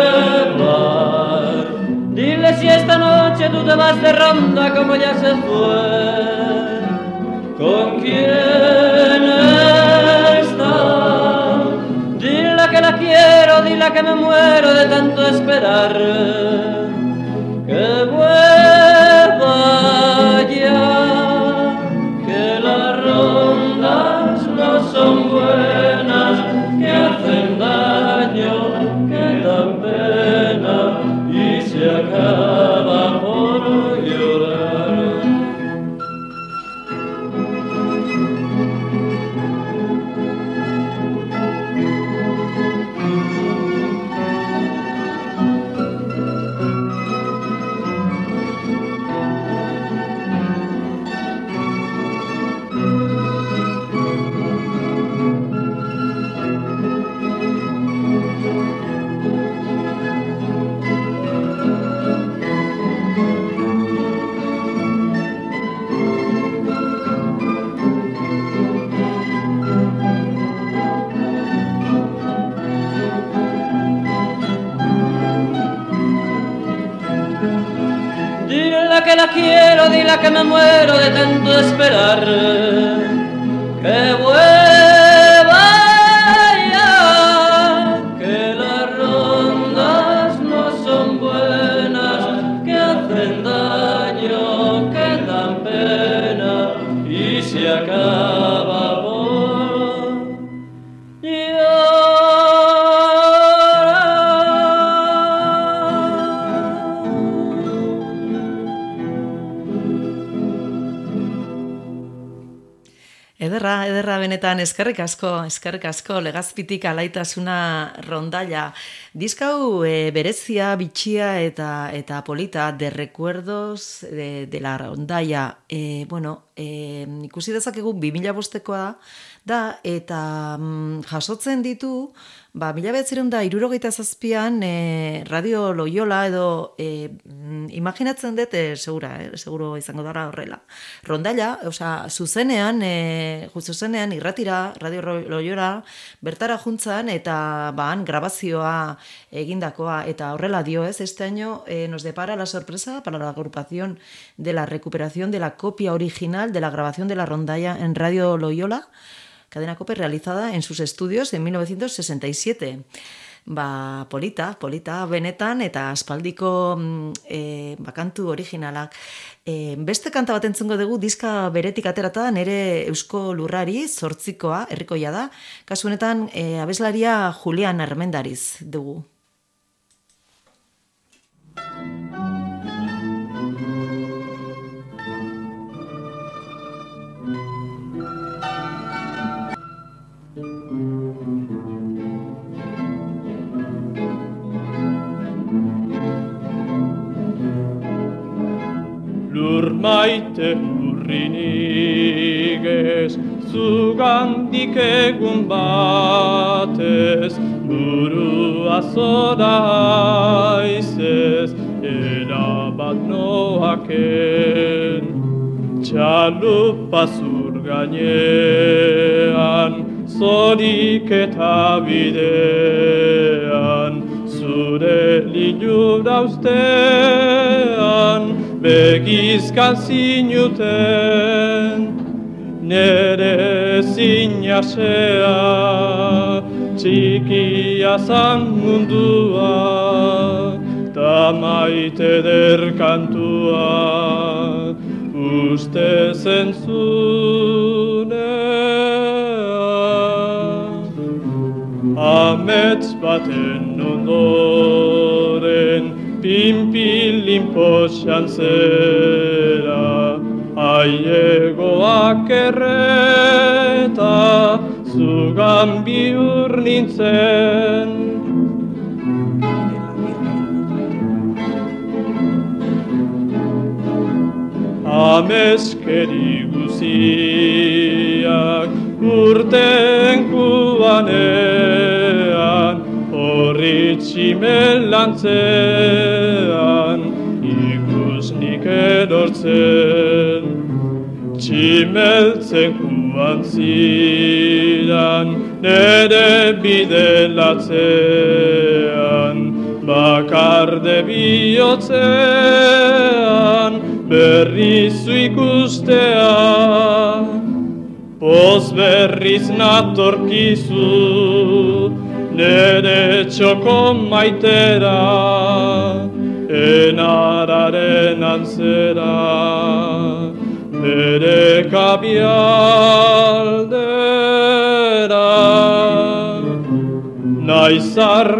J: vas? Dile si esta noche tú te vas de ronda como ya se fue. ¿Con quién está? Dile que la quiero, dile que me muero de tanto esperar. Que vuelva ya, que las rondas no son buenas, que hacen daño, que dan pena y se acaba por llorar. Que la quiero, dile que me muero de tanto esperar. Que vuelva ya, que las rondas no son buenas, que hacen daño, que dan pena y se acaba por llorar.
B: Ederra benetan, eskerrik asko, Legazpitik Alaitasuna Rondaia. Diskau berezia, bitxia eta polita, de recuerdos de la Rondaia. Ikusi dezakegu 2005koa da, eta jasotzen ditu, 1967an Radio Loyola edo imaginatzen dut, seguro izango dara horrela. Rondaia, zuzenean irratira, Radio Loyola, bertara juntzan eta grabazioa egindakoa, eta horrela dio, este año nos depara la sorpresa para la agrupación de la recuperación de la copia original de la grabación de la Rondaia en Radio Loyola, Cadena COPE, realizada en sus estudios en 1967. Polita benetan eta aspaldiko kantu originalak. Beste kanta bat entzungo dugu, diska beretik aterata, nere Eusko Lurrari, 8koa, herrikoia da. Kasu honetan, abeslaria Julian Armendariz dugu.
J: Lur maite lurrinik ez, zugandik egun batez, burua zora aizez, erabat noaken. Txalupa zur gainean, zorik eta bidean, zure linura ustean, begizkan zinuten, nere zinasea, txikia zan mundua, ta maite der kantua, uste zentzunean. Amets baten ondoren, pinpilin poxan zera, Mailegoak erreta zugan bihur nintzen. Ameskeri guziak urten kubanean, horri tximelantzean, ikusnik erortzen. Tximeltzen kuban zidan, nere bidelatzean, bakarde bihotzean, berrizu ikustea, poz berriz natorkizu, nere txoko maitera, enararen antzera, nere kabialdera. Naiz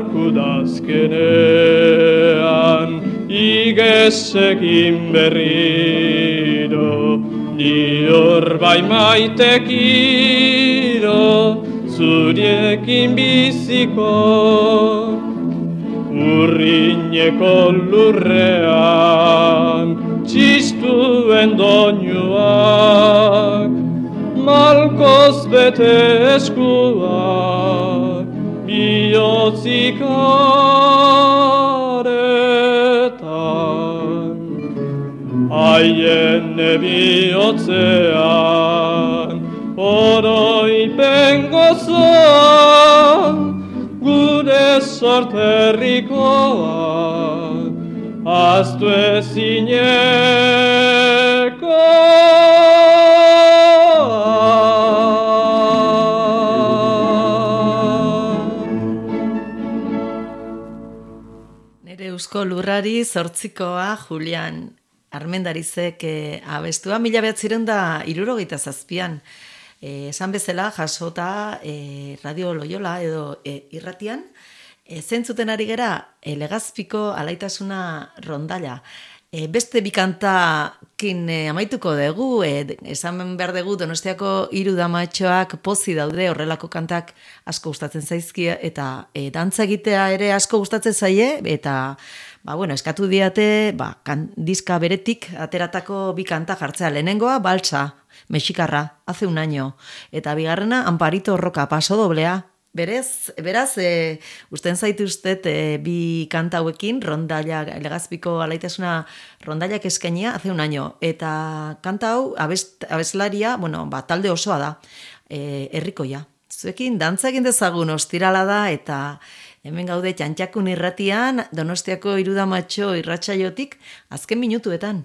J: arkudazkenean, igesekin berriro, ni hor bai maitekiro, zuriekin biziko. Urrineko lurrean, txistuen doinuak, malkoz bete eskuak, bihotzik aretan. Haien bihotzean, oroipen gozoa, gure sorterrikoa, ahaztu
B: Eusko Lurrari zortzikoa Julian Armendarizek abestua 1977an. Esan bezala jasota Radio Loyola edo irratian, zentzuten ari gera Legazpiko alaitasuna rondalla. Beste bikantakin amaituko dugu, esan behar dugu Donostiako hiru damatxoak pozi daude, horrelako kantak asko gustatzen zaizkie, eta dantza egitea ere asko gustatzen zaie, eta eskatu diate diska beretik ateratako bi kanta jartzea. Lehenengoa, baltsa, mexikarra, hace un año, eta bigarrena, Amparito Roka, paso doblea. Beraz, usten zaituztet bi kanta hauekin, Legazpiko alaitasuna rondallak eskainia, hace un año. Eta kanta hau, abeslaria, talde osoa da, herrikoia. Zuekin, dantza egin dezagun ostirala da, eta hemen gaude Txantxakun irratian, Donostiako hiru damatxo irratsaiotik, azken minutuetan.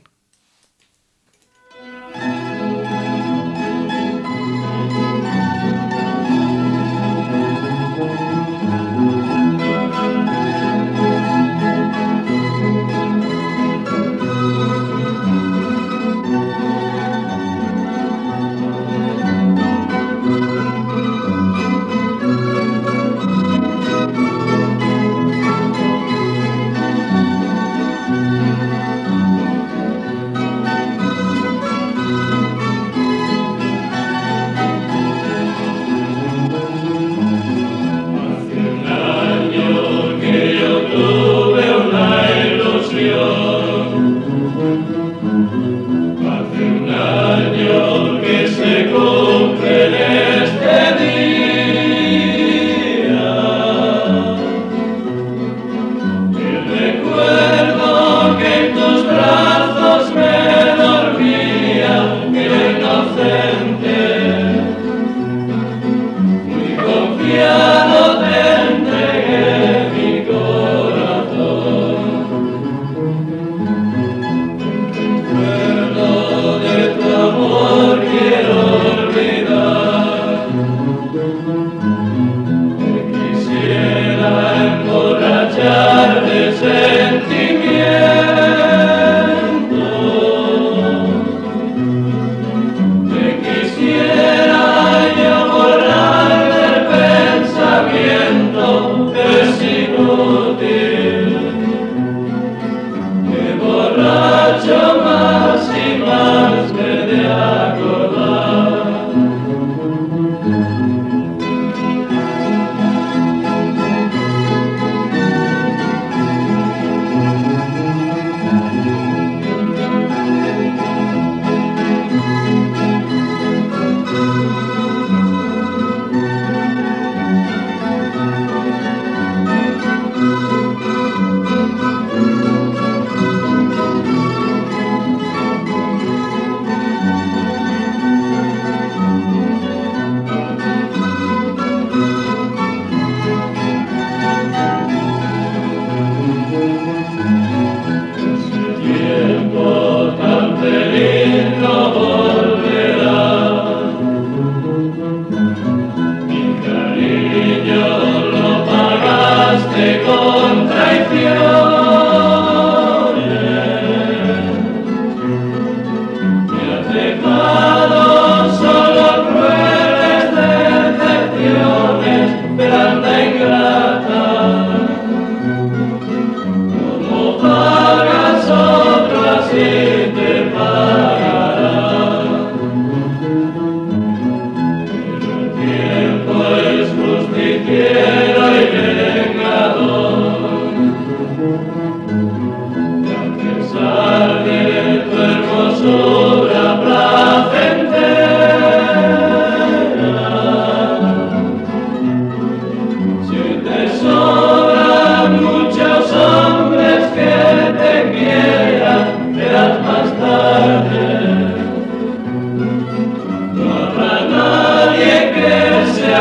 J: Quisiera yo borrar del pensamiento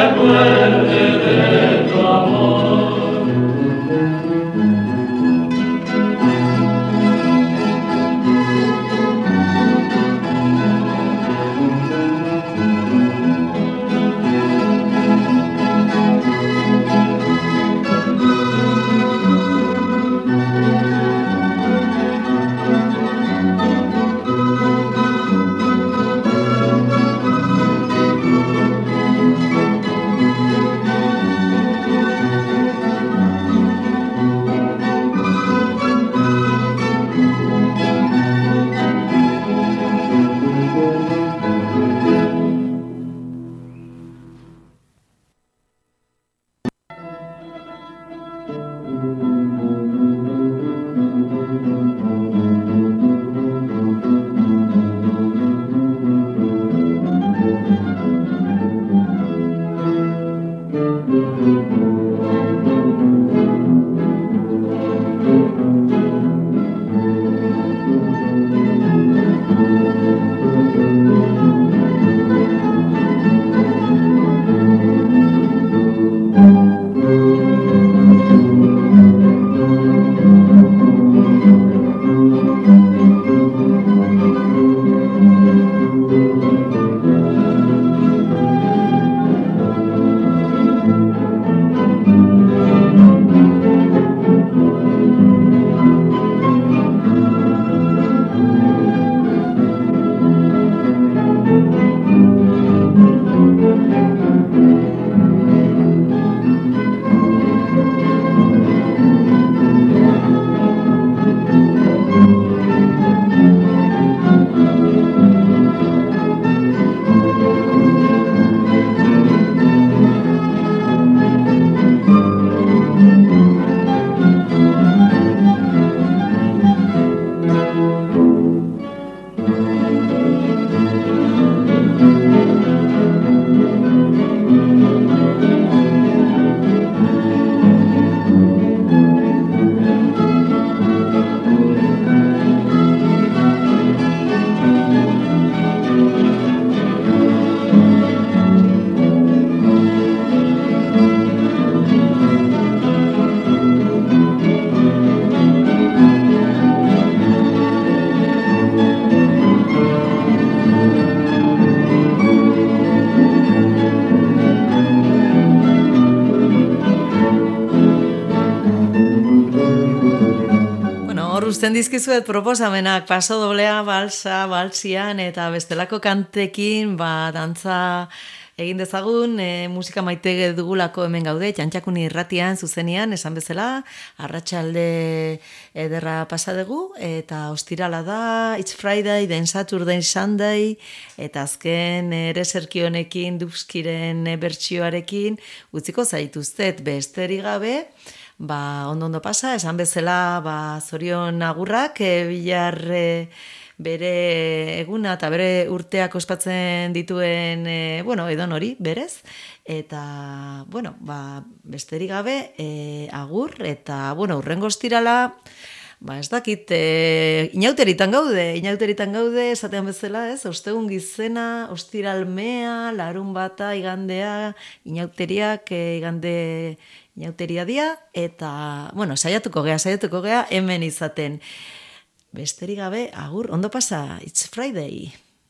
J: acuerde de tu amor.
B: uzten dizkizuet proposamenak, paso doblea, balsa, balsian eta bestelako kantekin, dantza egin dezagun, musika maite dugulako hemen gaude, Txantxakun irratian, zuzenean, esan bezala, arratsalde ederra pasadegu, eta ostirala da, It's Friday, then Saturday, Sunday, eta azken ereserki honekin, Dubskiren bertsioarekin, utziko zaituztet besterik gabe, ondo pasa, esan bezala, zorion agurrak, bilar bere eguna eta bere urteak ospatzen dituen, edon hori, berez, eta, besterik gabe, agur, eta, urrengo ostirala, ez dakit, inauteritan gaude, esatean bezala, ez, ostegun gizena, ostiralmea, larun bata, igandea, inauteriak, inauteria dia, eta, saiatuko gea, hemen izaten. Besterik gabe, agur, ondo pasa, It's Friday.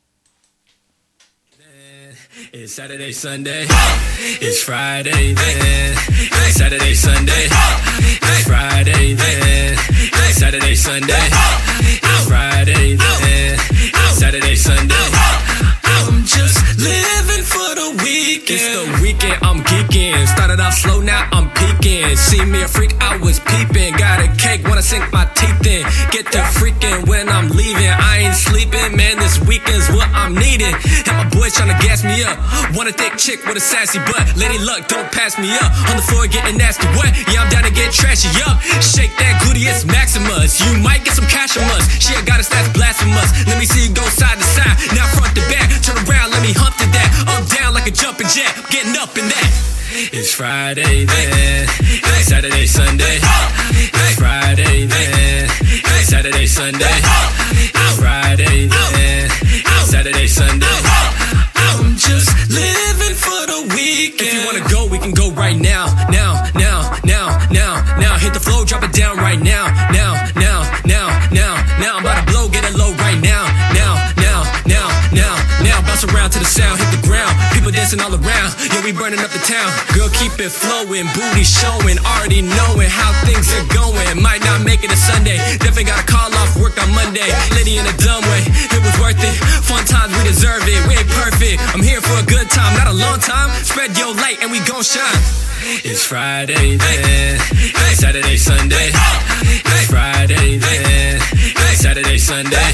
A: It's Saturday, Sunday, it's Friday then, it's Saturday, Sunday, it's Friday then, it's Saturday, Sunday, it's Friday then, it's Saturday, Sunday. I'm just living for the weekend. It's the weekend, I'm geeking. Started off slow, now I'm peaking. See me a freak, I was peeping. Got a cake, wanna sink my teeth in. Get to freaking when I'm leaving. I ain't sleeping, man, this weekend's what I'm needing. And my boys tryna gas me up. Want a thick chick with a sassy butt. Lady Luck, don't pass me up. On the floor getting nasty, what? Yeah, I'm down to get trashy up. Shake that booty, it's Maximus. You might get some cash from us. Shit, got us, that's blasphemous. Let me see you go side to side. Now front to back. Turn around, let me hump to that. I'm down like a jumping jack. Getting up in that. It's Friday then, it's Saturday, Sunday, it's Friday then, it's Saturday, Sunday, it's Friday then, it's Saturday, Sunday. I'm just living for the weekend. If you wanna
K: down right now. Now, I'm about to blow, get it low right now. Now, bounce around to the sound, hit the ground. People dancing all around, yeah, we burning up the town. Girl, keep it flowing, booty showing, already knowing how things are going. Might not make it a Sunday, definitely gotta call off work on Monday. Lady in a dumb way, it was worth it. Fun times, we deserve it, we ain't perfect. I'm here for a good time, not a long time. Spread your light and we gon' shine. It's Friday then, Saturday, Sunday. It's Friday then, Saturday, Sunday.